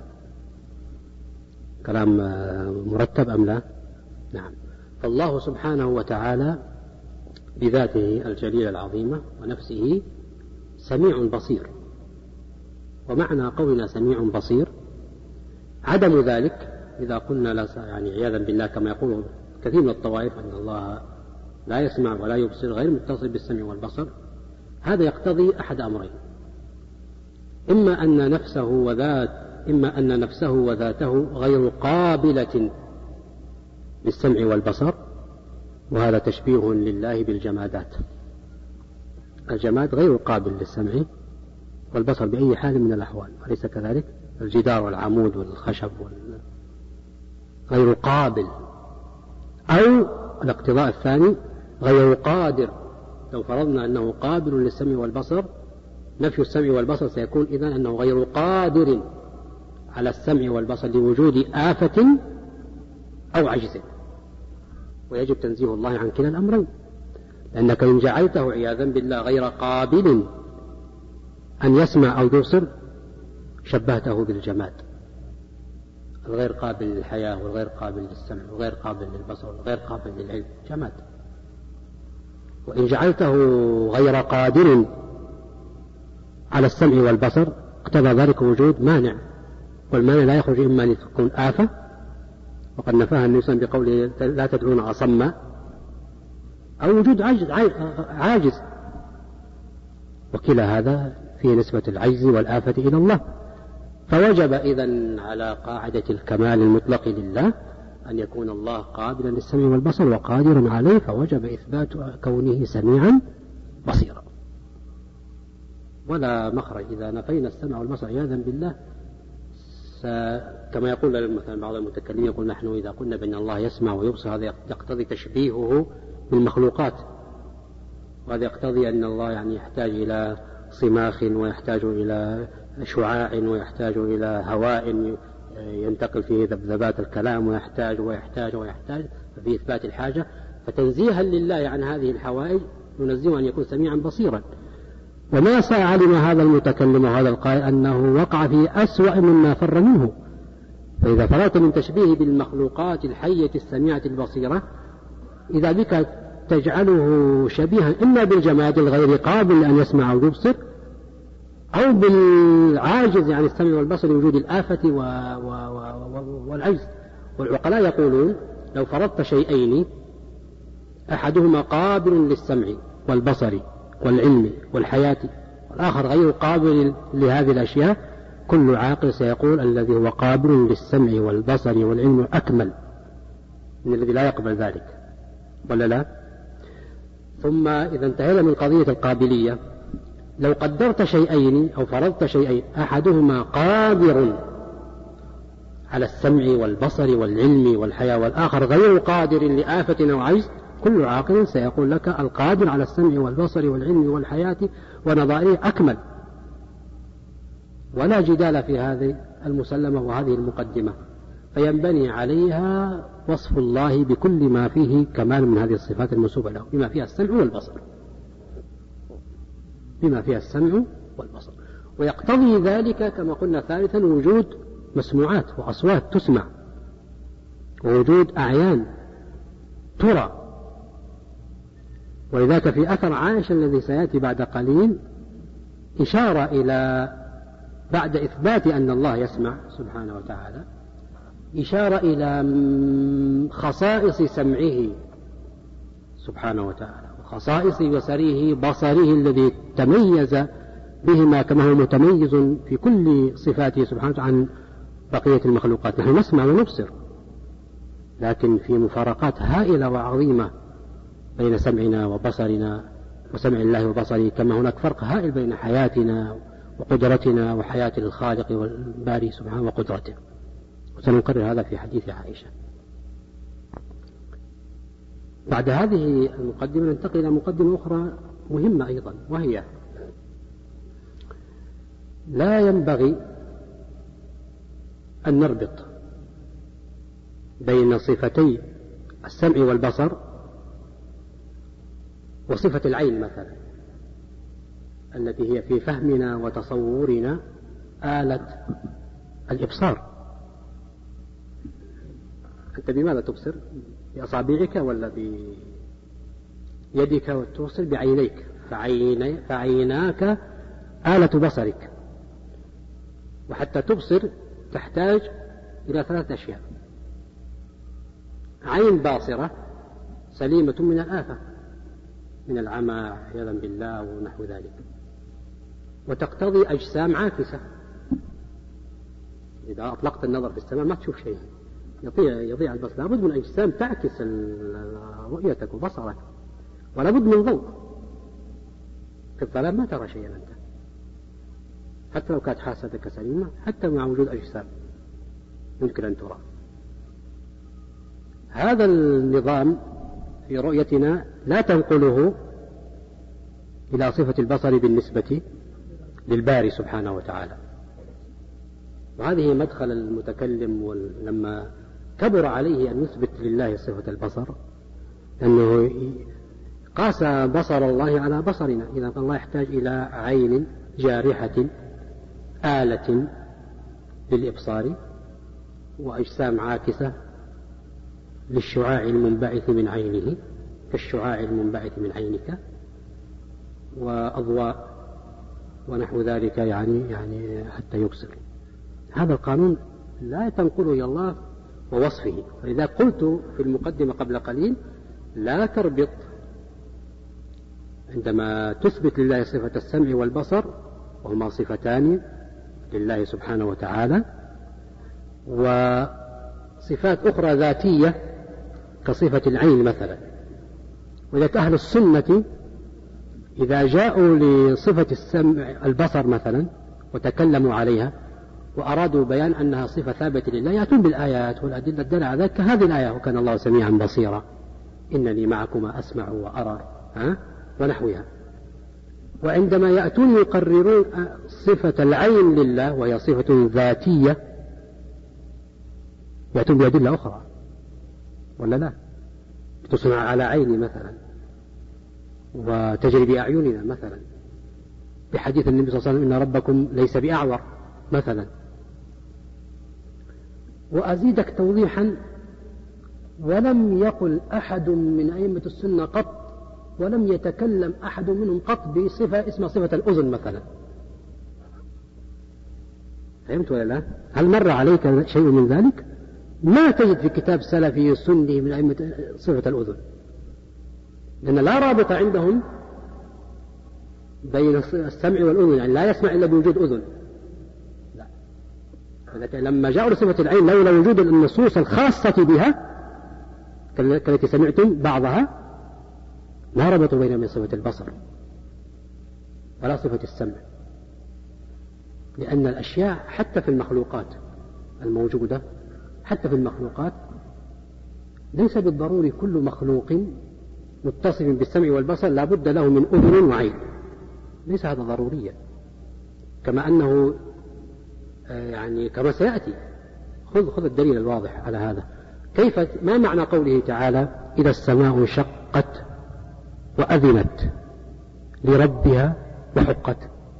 كلام مرتب أم لا؟ نعم. فالله سبحانه وتعالى بذاته الجليلة العظيمة ونفسه سميع بصير. ومعنى قولنا سميع بصير عدم ذلك إذا قلنا لا يعني عياذا بالله كما يقول كثير من الطوائف أن الله لا يسمع ولا يبصر غير متصل بالسمع والبصر، هذا يقتضي أحد أمرين: إما أن نفسه وذات إما أن نفسه وذاته غير قابلة للسمع والبصر، وهذا تشبيه لله بالجمادات. الجماد غير قابل للسمع والبصر بأي حال من الأحوال، أليس كذلك؟ الجدار والعمود والخشب وال... غير قابل. أو الاقتضاء الثاني غير قادر. لو فرضنا أنه قابل للسمع والبصر، نفي السمع والبصر سيكون إذن أنه غير قادر على السمع والبصر لوجود آفة أو عجز، ويجب تنزيه الله عن كلا الأمرين، لأنك إن جعلته عياذا بالله غير قابل أن يسمع أو يبصر شبهته بالجماد الغير قابل للحياة والغير قابل للسمع والغير قابل للبصر والغير قابل للعلم، جماد. وإن جعلته غير قادر على السمع والبصر اقتضى ذلك وجود مانع، والمانع لا يخرج إما أن يكون آفة، وقد نفاها النبي صلى الله عليه وسلم بقوله لا تدعون أصم، أو وجود عاجز, عاجز. وكلا هذا في نسبة العجز والآفة إلى الله. فوجب إذن على قاعدة الكمال المطلق لله أن يكون الله قابلا للسمع والبصر وقادرا عليه، فوجب إثبات كونه سميعا بصيرا. ولا مخرج إذا نفينا السمع والبصر عياذا بالله، كما يقول مثلا بعض المتكلمين يقول نحن إذا قلنا بأن الله يسمع ويبصر هذا يقتضي تشبيهه بالمخلوقات، وهذا يقتضي أن الله يعني يحتاج إلى صماخ ويحتاج إلى شعاع ويحتاج إلى هواء ينتقل فيه ذبذبات الكلام ويحتاج ويحتاج ويحتاج في إثبات الحاجة. فتنزيها لله عن هذه الحوائج ينزيه أن يكون سميعا بصيرا. وما علم هذا المتكلم وهذا القائل أنه وقع في أسوأ مما فر منه. فإذا فرغت من تشبيه بالمخلوقات الحية السميعة البصيرة إذا بك تجعله شبيها إما بالجماد الغير قابل أن يسمع أو يبصر أو بالعاجز عن السمع والبصر لوجود الآفة و... و... و... والعجز. والعقلاء يقولون لو فرضت شيئين أحدهما قابل للسمع والبصر والعلم والحياة والآخر غير قابل لهذه الأشياء كل عاقل سيقول الذي هو قابل للسمع والبصر والعلم أكمل من الذي لا يقبل ذلك، ولا لا؟ ثم إذا انتهينا من قضية القابلية، لو قدرت شيئين أو فرضت شيئين أحدهما قادر على السمع والبصر والعلم والحياة والآخر غير قادر لآفة أو عجز، كل عاقل سيقول لك القادر على السمع والبصر والعلم والحياة ونظائره أكمل، ولا جدال في هذه المسلمة وهذه المقدمة. فينبني عليها وصف الله بكل ما فيه كمال من هذه الصفات المنسوبة له، بما فيها السمع والبصر بما فيها السمع والبصر ويقتضي ذلك كما قلنا ثالثا وجود مسموعات وأصوات تسمع ووجود أعيان ترى. ولذلك في أثر عائشة الذي سيأتي بعد قليل إشارة إلى بعد إثبات أن الله يسمع سبحانه وتعالى إشارة إلى خصائص سمعه سبحانه وتعالى وخصائص بصره بصره الذي تميز بهما كما هو متميز في كل صفاته سبحانه وتعالى عن بقية المخلوقات. نحن نسمع ونبصر لكن في مفارقات هائلة وعظيمة بين سمعنا وبصرنا وسمع الله وبصره، كما هناك فرق هائل بين حياتنا وقدرتنا وحياة الخالق والباري سبحانه وقدرته. وسنقرر هذا في حديث عائشة. بعد هذه المقدمة ننتقل إلى مقدمة أخرى مهمة أيضا، وهي لا ينبغي أن نربط بين صفتي السمع والبصر وصفة العين مثلا التي هي في فهمنا وتصورنا آلة الإبصار. أنت بماذا تبصر؟ بأصابعك ولا بيدك وتبصر بعينيك؟ فعيني فعيناك آلة بصرك. وحتى تبصر تحتاج إلى ثلاث أشياء: عين باصرة سليمة من الآفة من العمى عياذا بالله ونحو ذلك، وتقتضي أجسام عاكسة. إذا أطلقت النظر في السماء ما تشوف شيء، يضيع يضيع البصر. لابد من أجسام تعكس رؤيتك وبصرك، ولا بد من ضوء. في الظلام ما ترى شيئا أنت حتى لو كانت حاستك سليمة، حتى مع وجود أجسام يمكن أن ترى. هذا النظام في رؤيتنا لا تنقله إلى صفة البصر بالنسبة للباري سبحانه وتعالى. وهذه مدخل المتكلم لما كبر عليه أن يثبت لله صفة البصر، أنه قاس بصر الله على بصرنا. إذا الله يحتاج إلى عين جارحة آلة للإبصار وأجسام عاكسة للشعاع المنبعث من عينه كالشعاع المنبعث من عينك، وأضواء ونحو ذلك يعني يعني حتى يبصر. هذا القانون لا تنقله إلى الله ووصفه. فإذا قلت في المقدمة قبل قليل لا تربط عندما تثبت لله صفة السمع والبصر وهما صفتان لله سبحانه وتعالى، وصفات أخرى ذاتية كصفة العين مثلا. وإذا أهل السنة إذا جاءوا لصفة السمع البصر مثلا وتكلموا عليها وأرادوا بيان أنها صفة ثابتة لله يأتون بالآيات والأدلة الدالة على ذلك، كهذه الآية: وكان الله سميعا بصيرا إنني معكما أسمع وأرى. ها؟ ونحوها. وعندما يأتون يقررون صفة العين لله وهي صفة ذاتية يأتون بأدلة أخرى ولا لا؟ تصنع على عيني مثلا وتجري بأعيننا مثلا، بحديث النبي صلى الله عليه وسلم إن ربكم ليس بأعور مثلا. وأزيدك توضيحا، ولم يقل أحد من أئمة السنة قط، ولم يتكلم أحد منهم قط بصفة اسمها صفة الأذن مثلا. فهمت ولا لا؟ هل مر عليك شيء من ذلك؟ ما تجد في كتاب سلفي سني من أئمة صفة الأذن، لأن لا رابط عندهم بين السمع والأذن، يعني لا يسمع إلا بوجود أذن. لا. لما جاءوا لصفة العين لولا وجود النصوص الخاصة بها كالتي سمعتم بعضها ما ربطوا بين من صفة البصر ولا صفة السمع، لأن الأشياء حتى في المخلوقات الموجودة، حتى في المخلوقات ليس بالضروري كل مخلوق متصف بالسمع والبصر لا بد له من أذن وعين، ليس هذا ضروريا، كما أنه يعني كما سيأتي. خذ خذ الدليل الواضح على هذا. كيف ما معنى قوله تعالى إذا السماء انشقت وأذنت لربها وحقت؟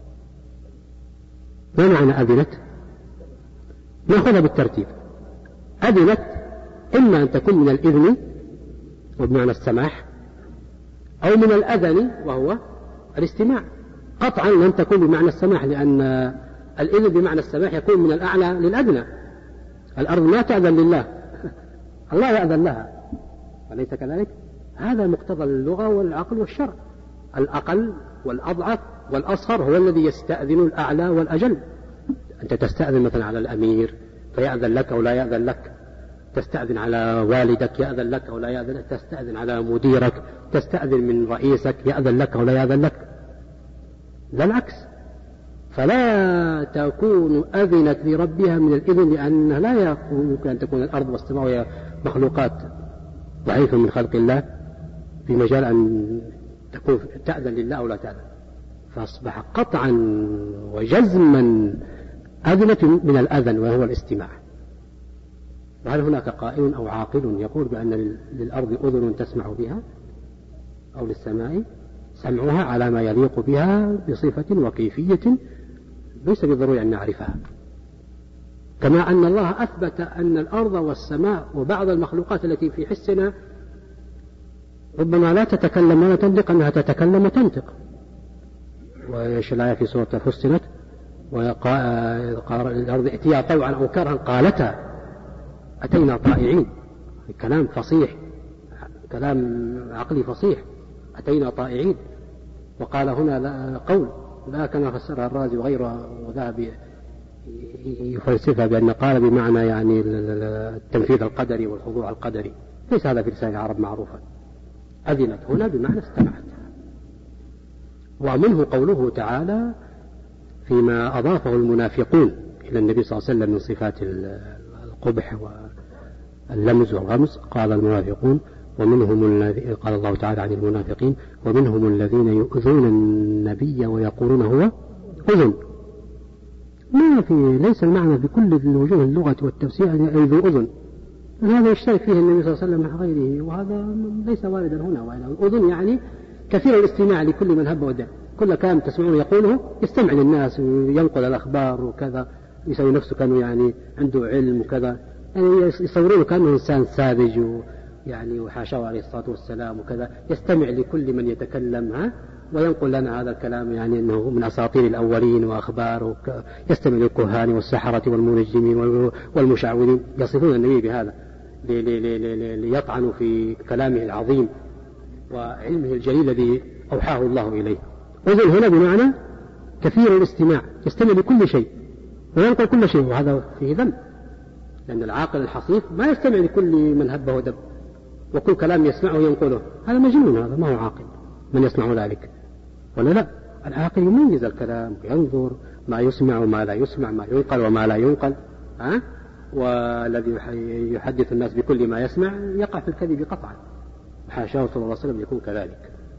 ما معنى أذنت؟ نأخذها بالترتيب. أذنت إما أن تكون من الإذن وبمعنى السماح، أو من الأذن وهو الاستماع. قطعا لن تكون بمعنى السماح، لأن الإذن بمعنى السماح يكون من الأعلى للأدنى. الأرض لا تأذن لله، الله يأذن لها، أليس كذلك؟ هذا مقتضى اللغة والعقل والشرع. الأقل والأضعف والأصغر هو الذي يستأذن الأعلى والأجل. أنت تستأذن مثلا على الأمير فيأذن لك أو لا يأذن لك، تستأذن على والدك يأذن لك أو لا يأذن لك، تستأذن على مديرك، تستأذن من رئيسك يأذن لك أو لا يأذن لك، لا العكس. فلا تكون أذنت لربها من الإذن، لأن لا يمكن أن تكون الأرض والسماء وهي مخلوقات ضعيفة من خلق الله في مجال أن تكون تأذن لله أو لا تأذن. فأصبح قطعا وجزما أذنت من الأذن وهو الاستماع. وهل هناك قائل أو عاقل يقول بأن للأرض أذن تسمع بها أو للسماء سمعها على ما يليق بها بصفة وكيفية ليس بالضروري أن نعرفها؟ كما أن الله أثبت أن الأرض والسماء وبعض المخلوقات التي في حسنا ربما لا تتكلم ولا تنطق أنها تتكلم وتنطق. وإيش الآية في سورة فصلت وقال الأرض ائتيا طوعا أو كرها قالتا أتينا طائعين. كلام فصيح، كلام عقلي فصيح، أتينا طائعين. وقال هنا لا قول لا كما فسرها الرازي وغيره وذهب يفلسفها بأن قال بمعنى يعني التنفيذ القدري والخضوع القدري. ليس هذا في لسان العرب معروفا. أذنت هنا بمعنى استمعت. ومنه قوله تعالى فيما أضافه المنافقون إلى النبي صلى الله عليه وسلم من صفات القبح واللمز والغمز، قال المنافقون ومنهم الذي قال الله تعالى عن المنافقين ومنهم الذين يؤذون النبي ويقولون هو أذن. ما في ليس المعنى في كل الوجوه اللغة والتفسير أي ذو أذن، هذا يشترك فيه النبي صلى الله عليه وسلم مع غيره، وهذا ليس واردا هنا. وأذن يعني كثير الاستماع لكل من هب ودع، كل كلام تسمعون يقوله يستمع للناس وينقل الأخبار وكذا، يسوي نفسه كانوا يعني عنده علم وكذا، يعني يصورونه كأنه إنسان ساذج يعني وحاشاه عليه الصلاة والسلام وكذا، يستمع لكل من يتكلم ها وينقل لنا هذا الكلام يعني أنه من أساطير الأولين وأخبار وك... يستمع للكهان والسحرة والمنجمين والمشعوذين، يصفون النبي بهذا لي لي لي لي ليطعنوا في كلامه العظيم وعلمه الجليل الذي أوحاه الله إليه. أذن هنا بمعنى كثير الاستماع، يستمع لكل شيء وينقل كل شيء، وهذا فيه ذنب، لأن العاقل الحصيف ما يستمع لكل من هب ودب وكل كلام يسمعه ينقله، هذا مجنون، هذا ما هو عاقل من يسمع ذلك ولا لا. العاقل يميز الكلام وينظر ما يسمع وما لا يسمع، ما ينقل وما لا ينقل، ها؟ والذي يحدث الناس بكل ما يسمع يقع في الكذب قطعا، حاشاه صلى الله عليه وسلم يكون كذلك.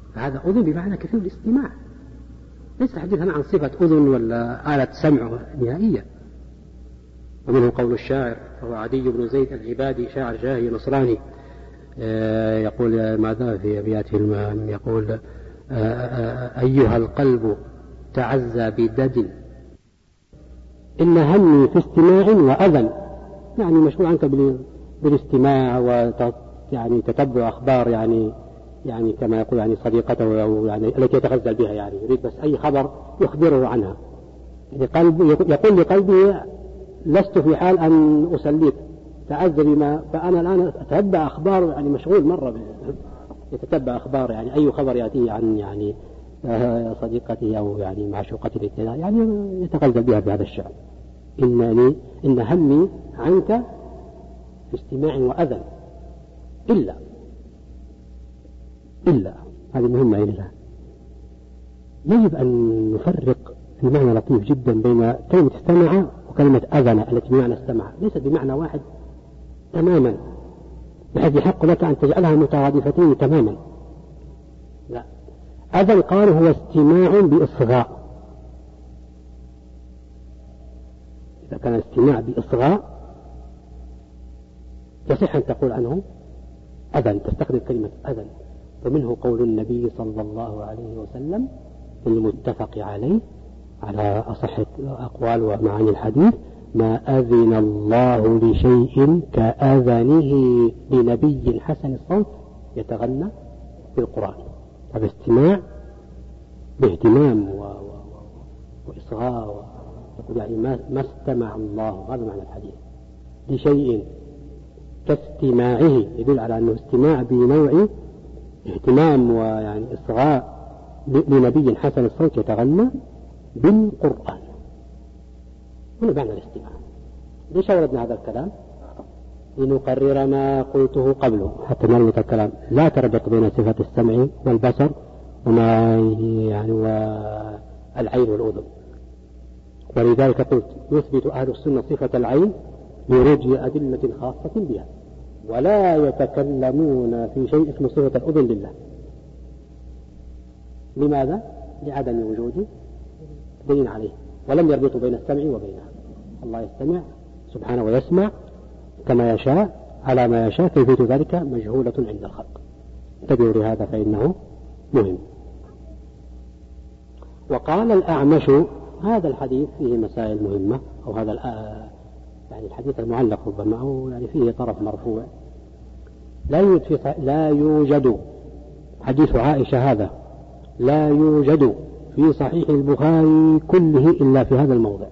فهذا أذن بمعنى كثير الاستماع، ليس حديثا عن صفة أذن ولا آلة سمع نهائية. ومنه قول الشاعر، وهو عدي بن زيد العبادي، شاعر جاهلي نصراني، يقول ماذا في أبياته المام، يقول أيها القلب تعزى بدد إن همي في استماع وأذن، يعني مشغول عنك بالاستماع ويعني تتبع أخبار، يعني يعني كما يقول يعني صديقته أو يعني التي يتغزل بها، يعني يريد بس أي خبر يخبره عنها. يعني قلب يقول لقلبي لست في حال أن أسليك، تعزى بما، فأنا الآن أتتبع أخبار، يعني مشغول مرة يتتبع أخبار، يعني أي خبر يأتيه عن يعني صديقته أو يعني معشوقته، يعني يتغزل بها بهذا الشأن. إنني إن همي عنك في استماع وأذن إلا إلا هذه مهمة إلا. يجب أن نفرق في معنى لطيف جدا بين كلمة استمع وكلمة أذن التي بمعنى استمع، ليست بمعنى واحد تماما، بحيث يحق لك أن تجعلها مترادفتين تماما. لا، أذن قال هو استماع بإصغاء، إذا كان استماع بإصغاء يصح أن تقول عنه أذن، تستخدم كلمة أذن. ومنه قول النبي صلى الله عليه وسلم المتفق عليه على أصح الأقوال ومعاني الحديث: ما أذن الله لشيء كأذنه لنبي حسن الصوت يتغنى بالقرآن. هذا استماع باهتمام و... و... وإصغاء و... يقول يعني ما... ما استمع الله، هذا معنى الحديث، لشيء كاستماعه، يدل على أنه استماع بنوع اهتمام ويعني إصغاء لنبي حسن الصوت يتغنى بالقرآن. هنا معنى الاستماع. ليش أوردنا هذا الكلام؟ لنقرر ما قلته قبله حتى نربط الكلام، لا تربط بين صفة السمع والبصر وما يعني والعين والأذن. ولذلك قلت يثبت أهل السنة صفة العين بورود أدلة خاصة بها، ولا يتكلمون في شيء اسمه صفة الأذن لله. لماذا؟ لعدم وجود دليل عليه، ولم يربطوا بين السمع وبينها. الله يستمع سبحانه ويسمع كما يشاء على ما يشاء، كيفية ذلك مجهولة عند الخلق. انتبهوا لهذا فإنه مهم. وقال الأعمش، هذا الحديث فيه مسائل مهمة، أو هذا يعني الحديث المعلق ربما، أو يعني فيه طرف مرفوع. لا يوجد, لا يوجد حديث عائشة هذا لا يوجد في صحيح البخاري كله إلا في هذا الموضع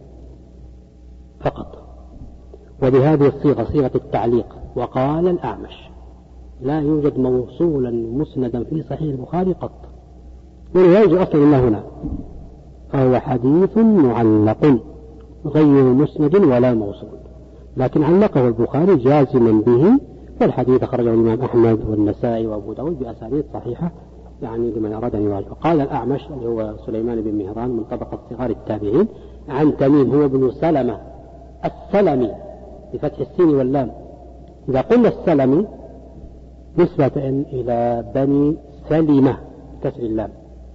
فقط، وبهذه الصيغة، صيغة التعليق. وقال الأعمش لا يوجد موصولا مسندا في صحيح البخاري قط، ولا يوجد أصلا إلا هنا، فهو حديث معلق غير مسند ولا موصول، لكن علقه البخاري جازما به، والحديث أخرجه الإمام أحمد والنسائي وأبو داود بأسانيد صحيحة، يعني لمن أراد أن يراجع. قال الأعمش اللي هو سليمان بن مهران من طبقة صغار التابعين، عن تميم هو ابن سلمة السلمي بفتح السين واللام. إذا قلنا السلمي نسبة إلى بني سلمة كسر اللام،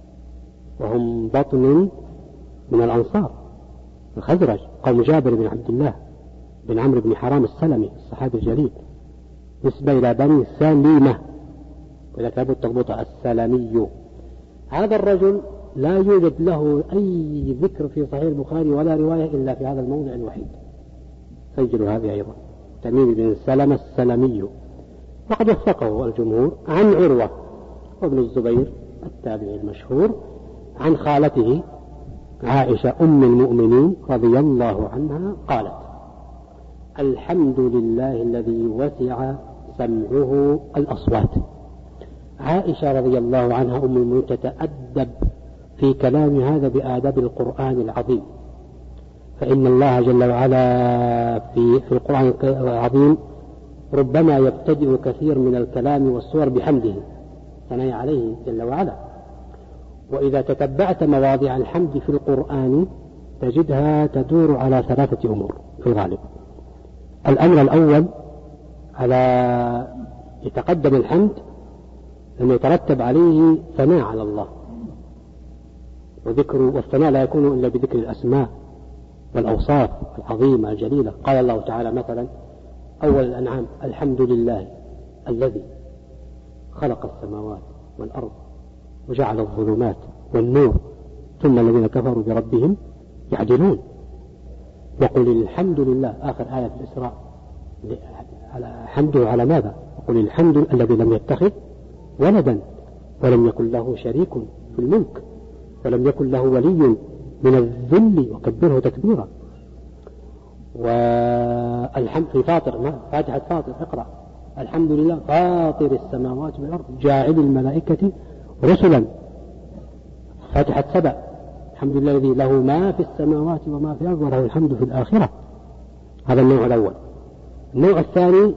وهم بطن من الأنصار الخزرج، قوم جابر بن عبد الله بن عمرو بن حرام السلمي الصحابي الجليل، نسبة إلى بني سلمة، وإذا كانت تضبطها السلمي. هذا الرجل لا يوجد له أي ذكر في صحيح البخاري ولا رواية إلا في هذا الموضع الوحيد. سجلوا هذه أيضا، تميم بن سلمة السلمي. وقد وثقه الجمهور عن عروة وابن الزبير التابعي المشهور عن خالته عائشة أم المؤمنين رضي الله عنها قالت: الحمد لله الذي وسع سمعه الأصوات. عائشة رضي الله عنها أم المؤمنين تتأدب في كلام هذا بآداب القرآن العظيم، فإن الله جل وعلا في, في القرآن العظيم ربما يبتدئ كثير من الكلام والصور بحمده ثناء عليه جل وعلا. وإذا تتبعت مواضع الحمد في القرآن تجدها تدور على ثلاثة أمور في الغالب. الأمر الأول على يتقدم الحمد لأنه يترتب عليه ثناء على الله، وذكر والثناء لا يكون إلا بذكر الأسماء والأوصاف العظيمة الجليلة. قال الله تعالى مثلا أول الأنعام: الحمد لله الذي خلق السماوات والأرض وجعل الظلمات والنور ثم الذين كفروا بربهم يعدلون. وقل الحمد لله آخر آية في الإسراء، حمده على ماذا؟ وقل الحمد الذي لم يتخذ ولدا ولم يكن له شريك في الملك ولم يكن له ولي من الذل وكبره تكبيرا. والحمد في فاطر، فاتحة فاطر اقرأ: الحمد لله فاطر السماوات والأرض جاعل الملائكة رسلا. فاتحة سبع: الحمد لله الذي له ما في السماوات وما في الأرض وله الحمد في الآخرة. هذا النوع الأول. النوع الثاني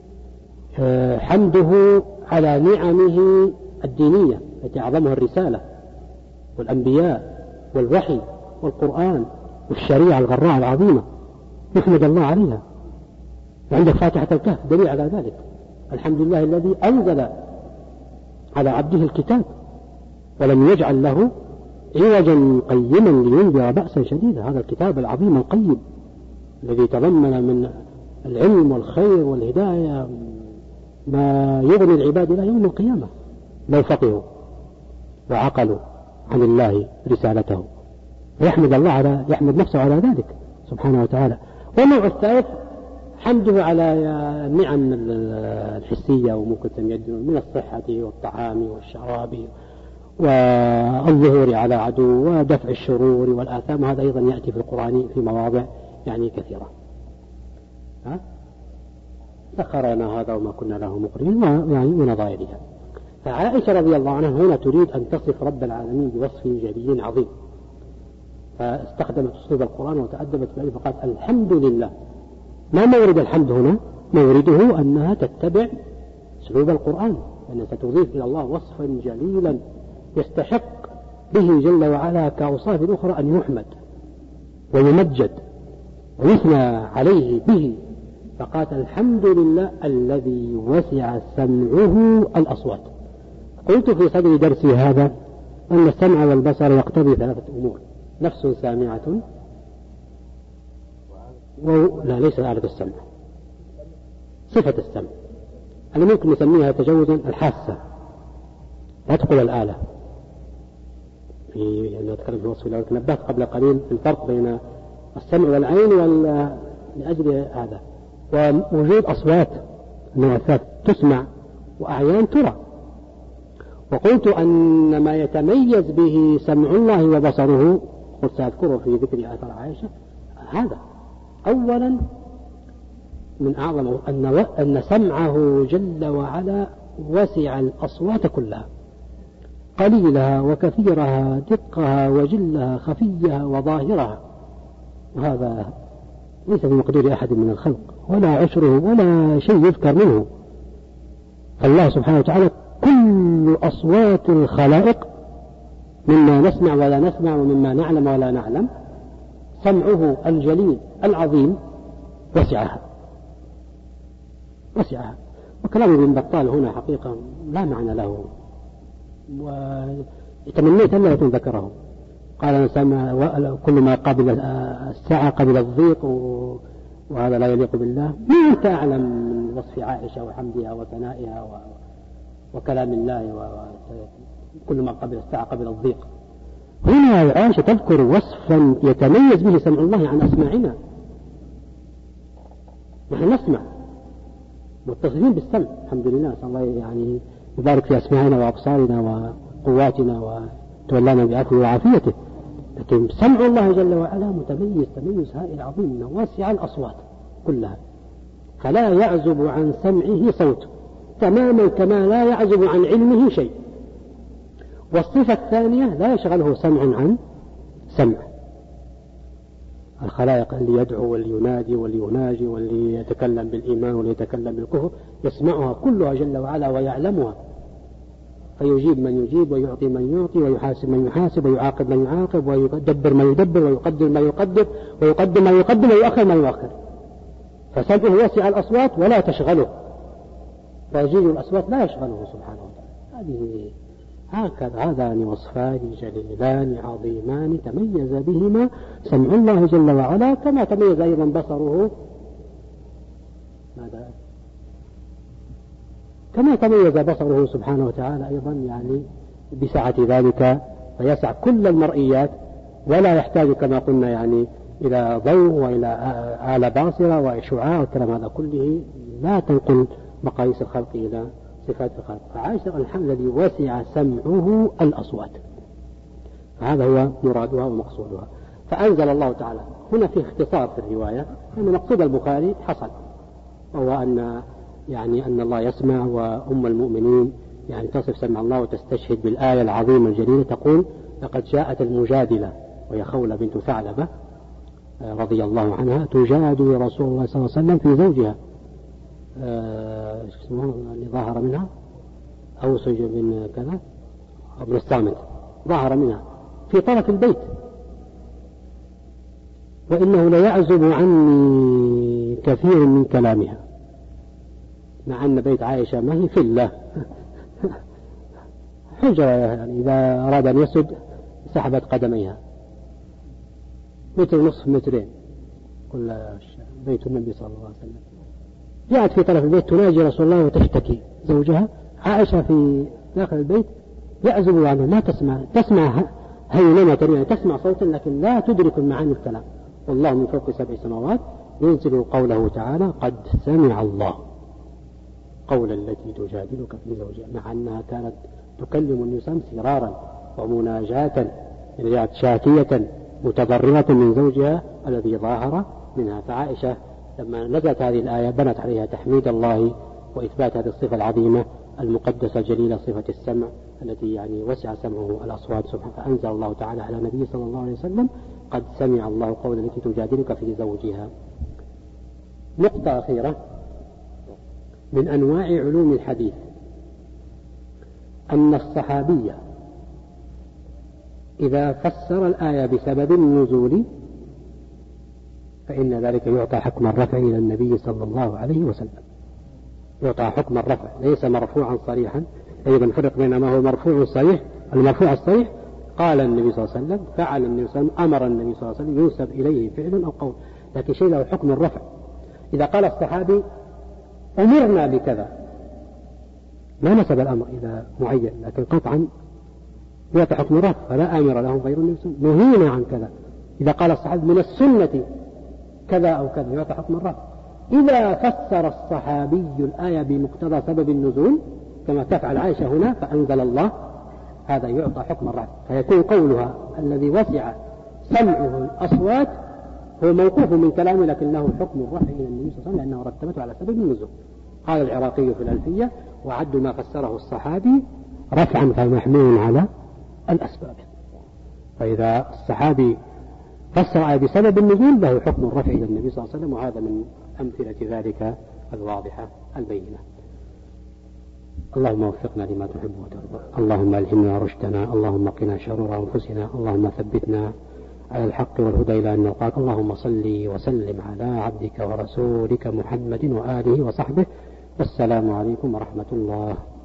حمده على نعمه الدينية التي أعظمها الرسالة والأنبياء والوحي والقرآن والشريعة الغراء العظيمة، يحمد الله عليها. وعندك فاتحة الكهف دليل على ذلك: الحمد لله الذي أنزل على عبده الكتاب ولم يجعل له عوجا قيما لينذر بأسا شديدا. هذا الكتاب العظيم القيم الذي تضمن من العلم والخير والهداية ما يغني العباد إلى يوم القيامة لو فقهوا وعقلوا عن الله رسالته، ويحمد الله على يحمد نفسه على ذلك سبحانه وتعالى. والنوع الثالث حمده على النعم الحسية وممكن تميد من الصحة والطعام والشراب والظهور على عدو ودفع الشرور والآثام. هذا أيضا يأتي في القرآن في مواضع يعني كثيرة. ها؟ سخرنا هذا وما كنا له مقرنين يعني ونظائرها. فعائشة رضي الله عنها هنا تريد أن تصف رب العالمين بوصف جليل عظيم، فاستخدمت أسلوب القرآن وتأدبت به فقالت: الحمد لله. ما مورد الحمد هنا؟ مورده أنها تتبع أسلوب القرآن، أنها ستضيف إلى الله وصفا جليلا يستحق به جل وعلا كأوصاف أخرى أن يحمد ويمجد ويثنى عليه به. فقالت: الحمد لله الذي وسع سمعه الأصوات. قلت في صدر درسي هذا أن السمع والبصر يقتضي ثلاثة أمور: نفس سامعة و... لا ليس آلة السمع، صفة السمع أنا ممكن نسميها تجوزا الحاسة، لا تقول الآلة. في يعني أتكلم في وصف الأول تنبهت قبل قليل في الفرق بين السمع والعين وال... لأجل هذا ووجود أصوات النوع الثالث تسمع وأعيان ترى. وقلت أن ما يتميز به سمع الله وبصره قلت سأذكره في ذكر آثار عائشة هذا أولا من أعظم أن, أن سمعه جل وعلا وسع الأصوات كلها، قليلها وكثيرها، دقها وجلها، خفيها وظاهرها، وهذا ليس بمقدور أحد من الخلق ولا عشره ولا شيء يذكر منه. فالله سبحانه وتعالى كل أصوات الخلائق مما نسمع ولا نسمع ومما نعلم ولا نعلم سمعه الجليل العظيم وسعها وسعها. وكلام ابن بطال هنا حقيقة لا معنى له، وتمنيت أن لا يكون ذكره. قال سمع كل ما قبل الساعة قبل الضيق و... وهذا لا يليق بالله. ما أنت أعلم من وصف عائشة وحمدها وثنائها و... وكلام الله وكل ما قبل الساعة قبل الضيق. هنا عائشة تذكر وصفا يتميز به سمع الله عن أسماعنا. نحن نسمع متصلين بالسمع الحمد لله، صلى الله يعني يبارك في أسماعنا وأبصارنا وقواتنا وتولانا بعافيته وعافيته. لكن سمع الله جل وعلا متميز تميز هائل عظيم واسع الأصوات كلها، فلا يعزب عن سمعه صوت تماما كما لا يعزب عن علمه شيء. والصفة الثانية لا يشغله سمع عن سمع. الخلائق اللي يدعو واللي ينادي واللي يناجي واللي يتكلم بالإيمان واللي يتكلم بالكفر يسمعها كلها جل وعلا ويعلمها، فيجيب من يجيب ويعطي من يعطي ويحاسب من يحاسب ويعاقب من يعاقب ويدبر ما يدبر ويقدر ما يقدر ويقدم ما يقدم ويؤخر ما يؤخر. فسمعه وسع الأصوات ولا تشغله، فيجيب الأصوات لا يشغله سبحانه وتعالى هذه هكذا هذان وصفان جليلان عظيمان تميز بهما سمع الله جل وعلا، كما تميز أيضا بصره ماذا كما تميز بصره سبحانه وتعالى أيضا يعني بسعة ذلك، فيسع كل المرئيات ولا يحتاج كما قلنا يعني إلى ضوء وإلى آلة باصرة وإشعاع والكلام هذا كله لا تنقل مقاييس الخلق إلى صفات الخلق. فعاشر الحمد الذي وسع سمعه الأصوات، هذا هو مرادها ومقصودها. فأنزل الله تعالى هنا في اختصار في الرواية أن مقصود البخاري حصل، وهو أن يعني أن الله يسمع، وأم المؤمنين يعني تصف سمع الله وتستشهد بالآية العظيمة الجليلة تقول: لقد جاءت المجادلة، وهي خولة بنت ثعلبة رضي الله عنها، تجادل رسول الله صلى الله عليه وسلم في زوجها آه اسمه اللي ظاهر منها أوسج بن كذا ابن الصامت، ظاهر منها في طرف البيت، وإنه ليعزب عني كثير من كلامها، مع أن بيت عائشة ما هي فلة حجرة، يعني إذا أراد أن يسد سحبت قدميها متر نصف مترين كل بيت النبي صلى الله عليه وسلم. جاءت في طرف البيت تناجي رسول الله وتشتكي زوجها، عائشة في داخل البيت يعزب عنه، ما تسمع تسمع هينما تريد، تسمع صوتا لكن لا تدرك معاني الكلام. والله من فوق سبع سماوات ينزل قوله تعالى: قد سمع الله قول التي تجادلك في زوجها، مع أنها كانت تكلم النساء سرارا ومناجاة، رجعت شاكية متضررة من زوجها الذي ظاهر منها. فعائشة لما نزلت هذه الآية بنت عليها تحميد الله وإثبات هذه الصفة العظيمة المقدسة الجليلة، صفة السمع التي يعني وسع سمعه الأصوات سبحانه. فأنزل الله تعالى على النبي صلى الله عليه وسلم: قد سمع الله قول التي تجادلك في زوجها. نقطة أخيرة من أنواع علوم الحديث أن الصحابي إذا فسر الآية بسبب النزول فإن ذلك يعطى حكم الرفع إلى النبي صلى الله عليه وسلم، يعطى حكم الرفع، ليس مرفوعا صريحا. أيضا فرق بين ما هو مرفوع صريح، المرفوع الصريح قال النبي صلى الله عليه وسلم، فعل النبي صلى الله عليه وسلم، أمر النبي صلى الله عليه وسلم، ينسب إليه فعل أو قول، لكن شيء له حكم الرفع. إذا قال الصحابي: أمرنا بكذا، ما نسب الأمر إلى معين، لكن قطعا يعطى حكم الرفع، فلا آمر لهم غير النبي صلى الله عليه وسلم، نهينا عن كذا. إذا قال الصحابي: من السنة كذا أو كذا، يعطى حكم الرفع. إذا فسر الصحابي الآية بمقتضى سبب النزول كما تفعل عائشة هنا فأنزل الله، هذا يعطى حكم الرفع، فيكون قولها الذي وسع سمعه الأصوات هو موقوف من كلامه، لكن له حكم الرفع إلى النبي صلى الله عليه وسلم لأنه رتبته على سبب النزول. قال العراقي في الألفية: وعد ما فسره الصحابي رفعا فمحمول على الأسباب. فإذا الصحابي فسر آية بسبب النزول له حكم الرفع إلى النبي صلى الله عليه وسلم، وهذا من أمثلة ذلك الواضحة البينة. اللهم وفقنا لما تحب وترضى، اللهم ألهمنا رشدنا، اللهم قنا شرور أنفسنا، اللهم ثبتنا على الحق والهدى إلى أن نلقاك. اللهم صل وسلم على عبدك ورسولك محمد وآله وصحبه، والسلام عليكم ورحمة الله.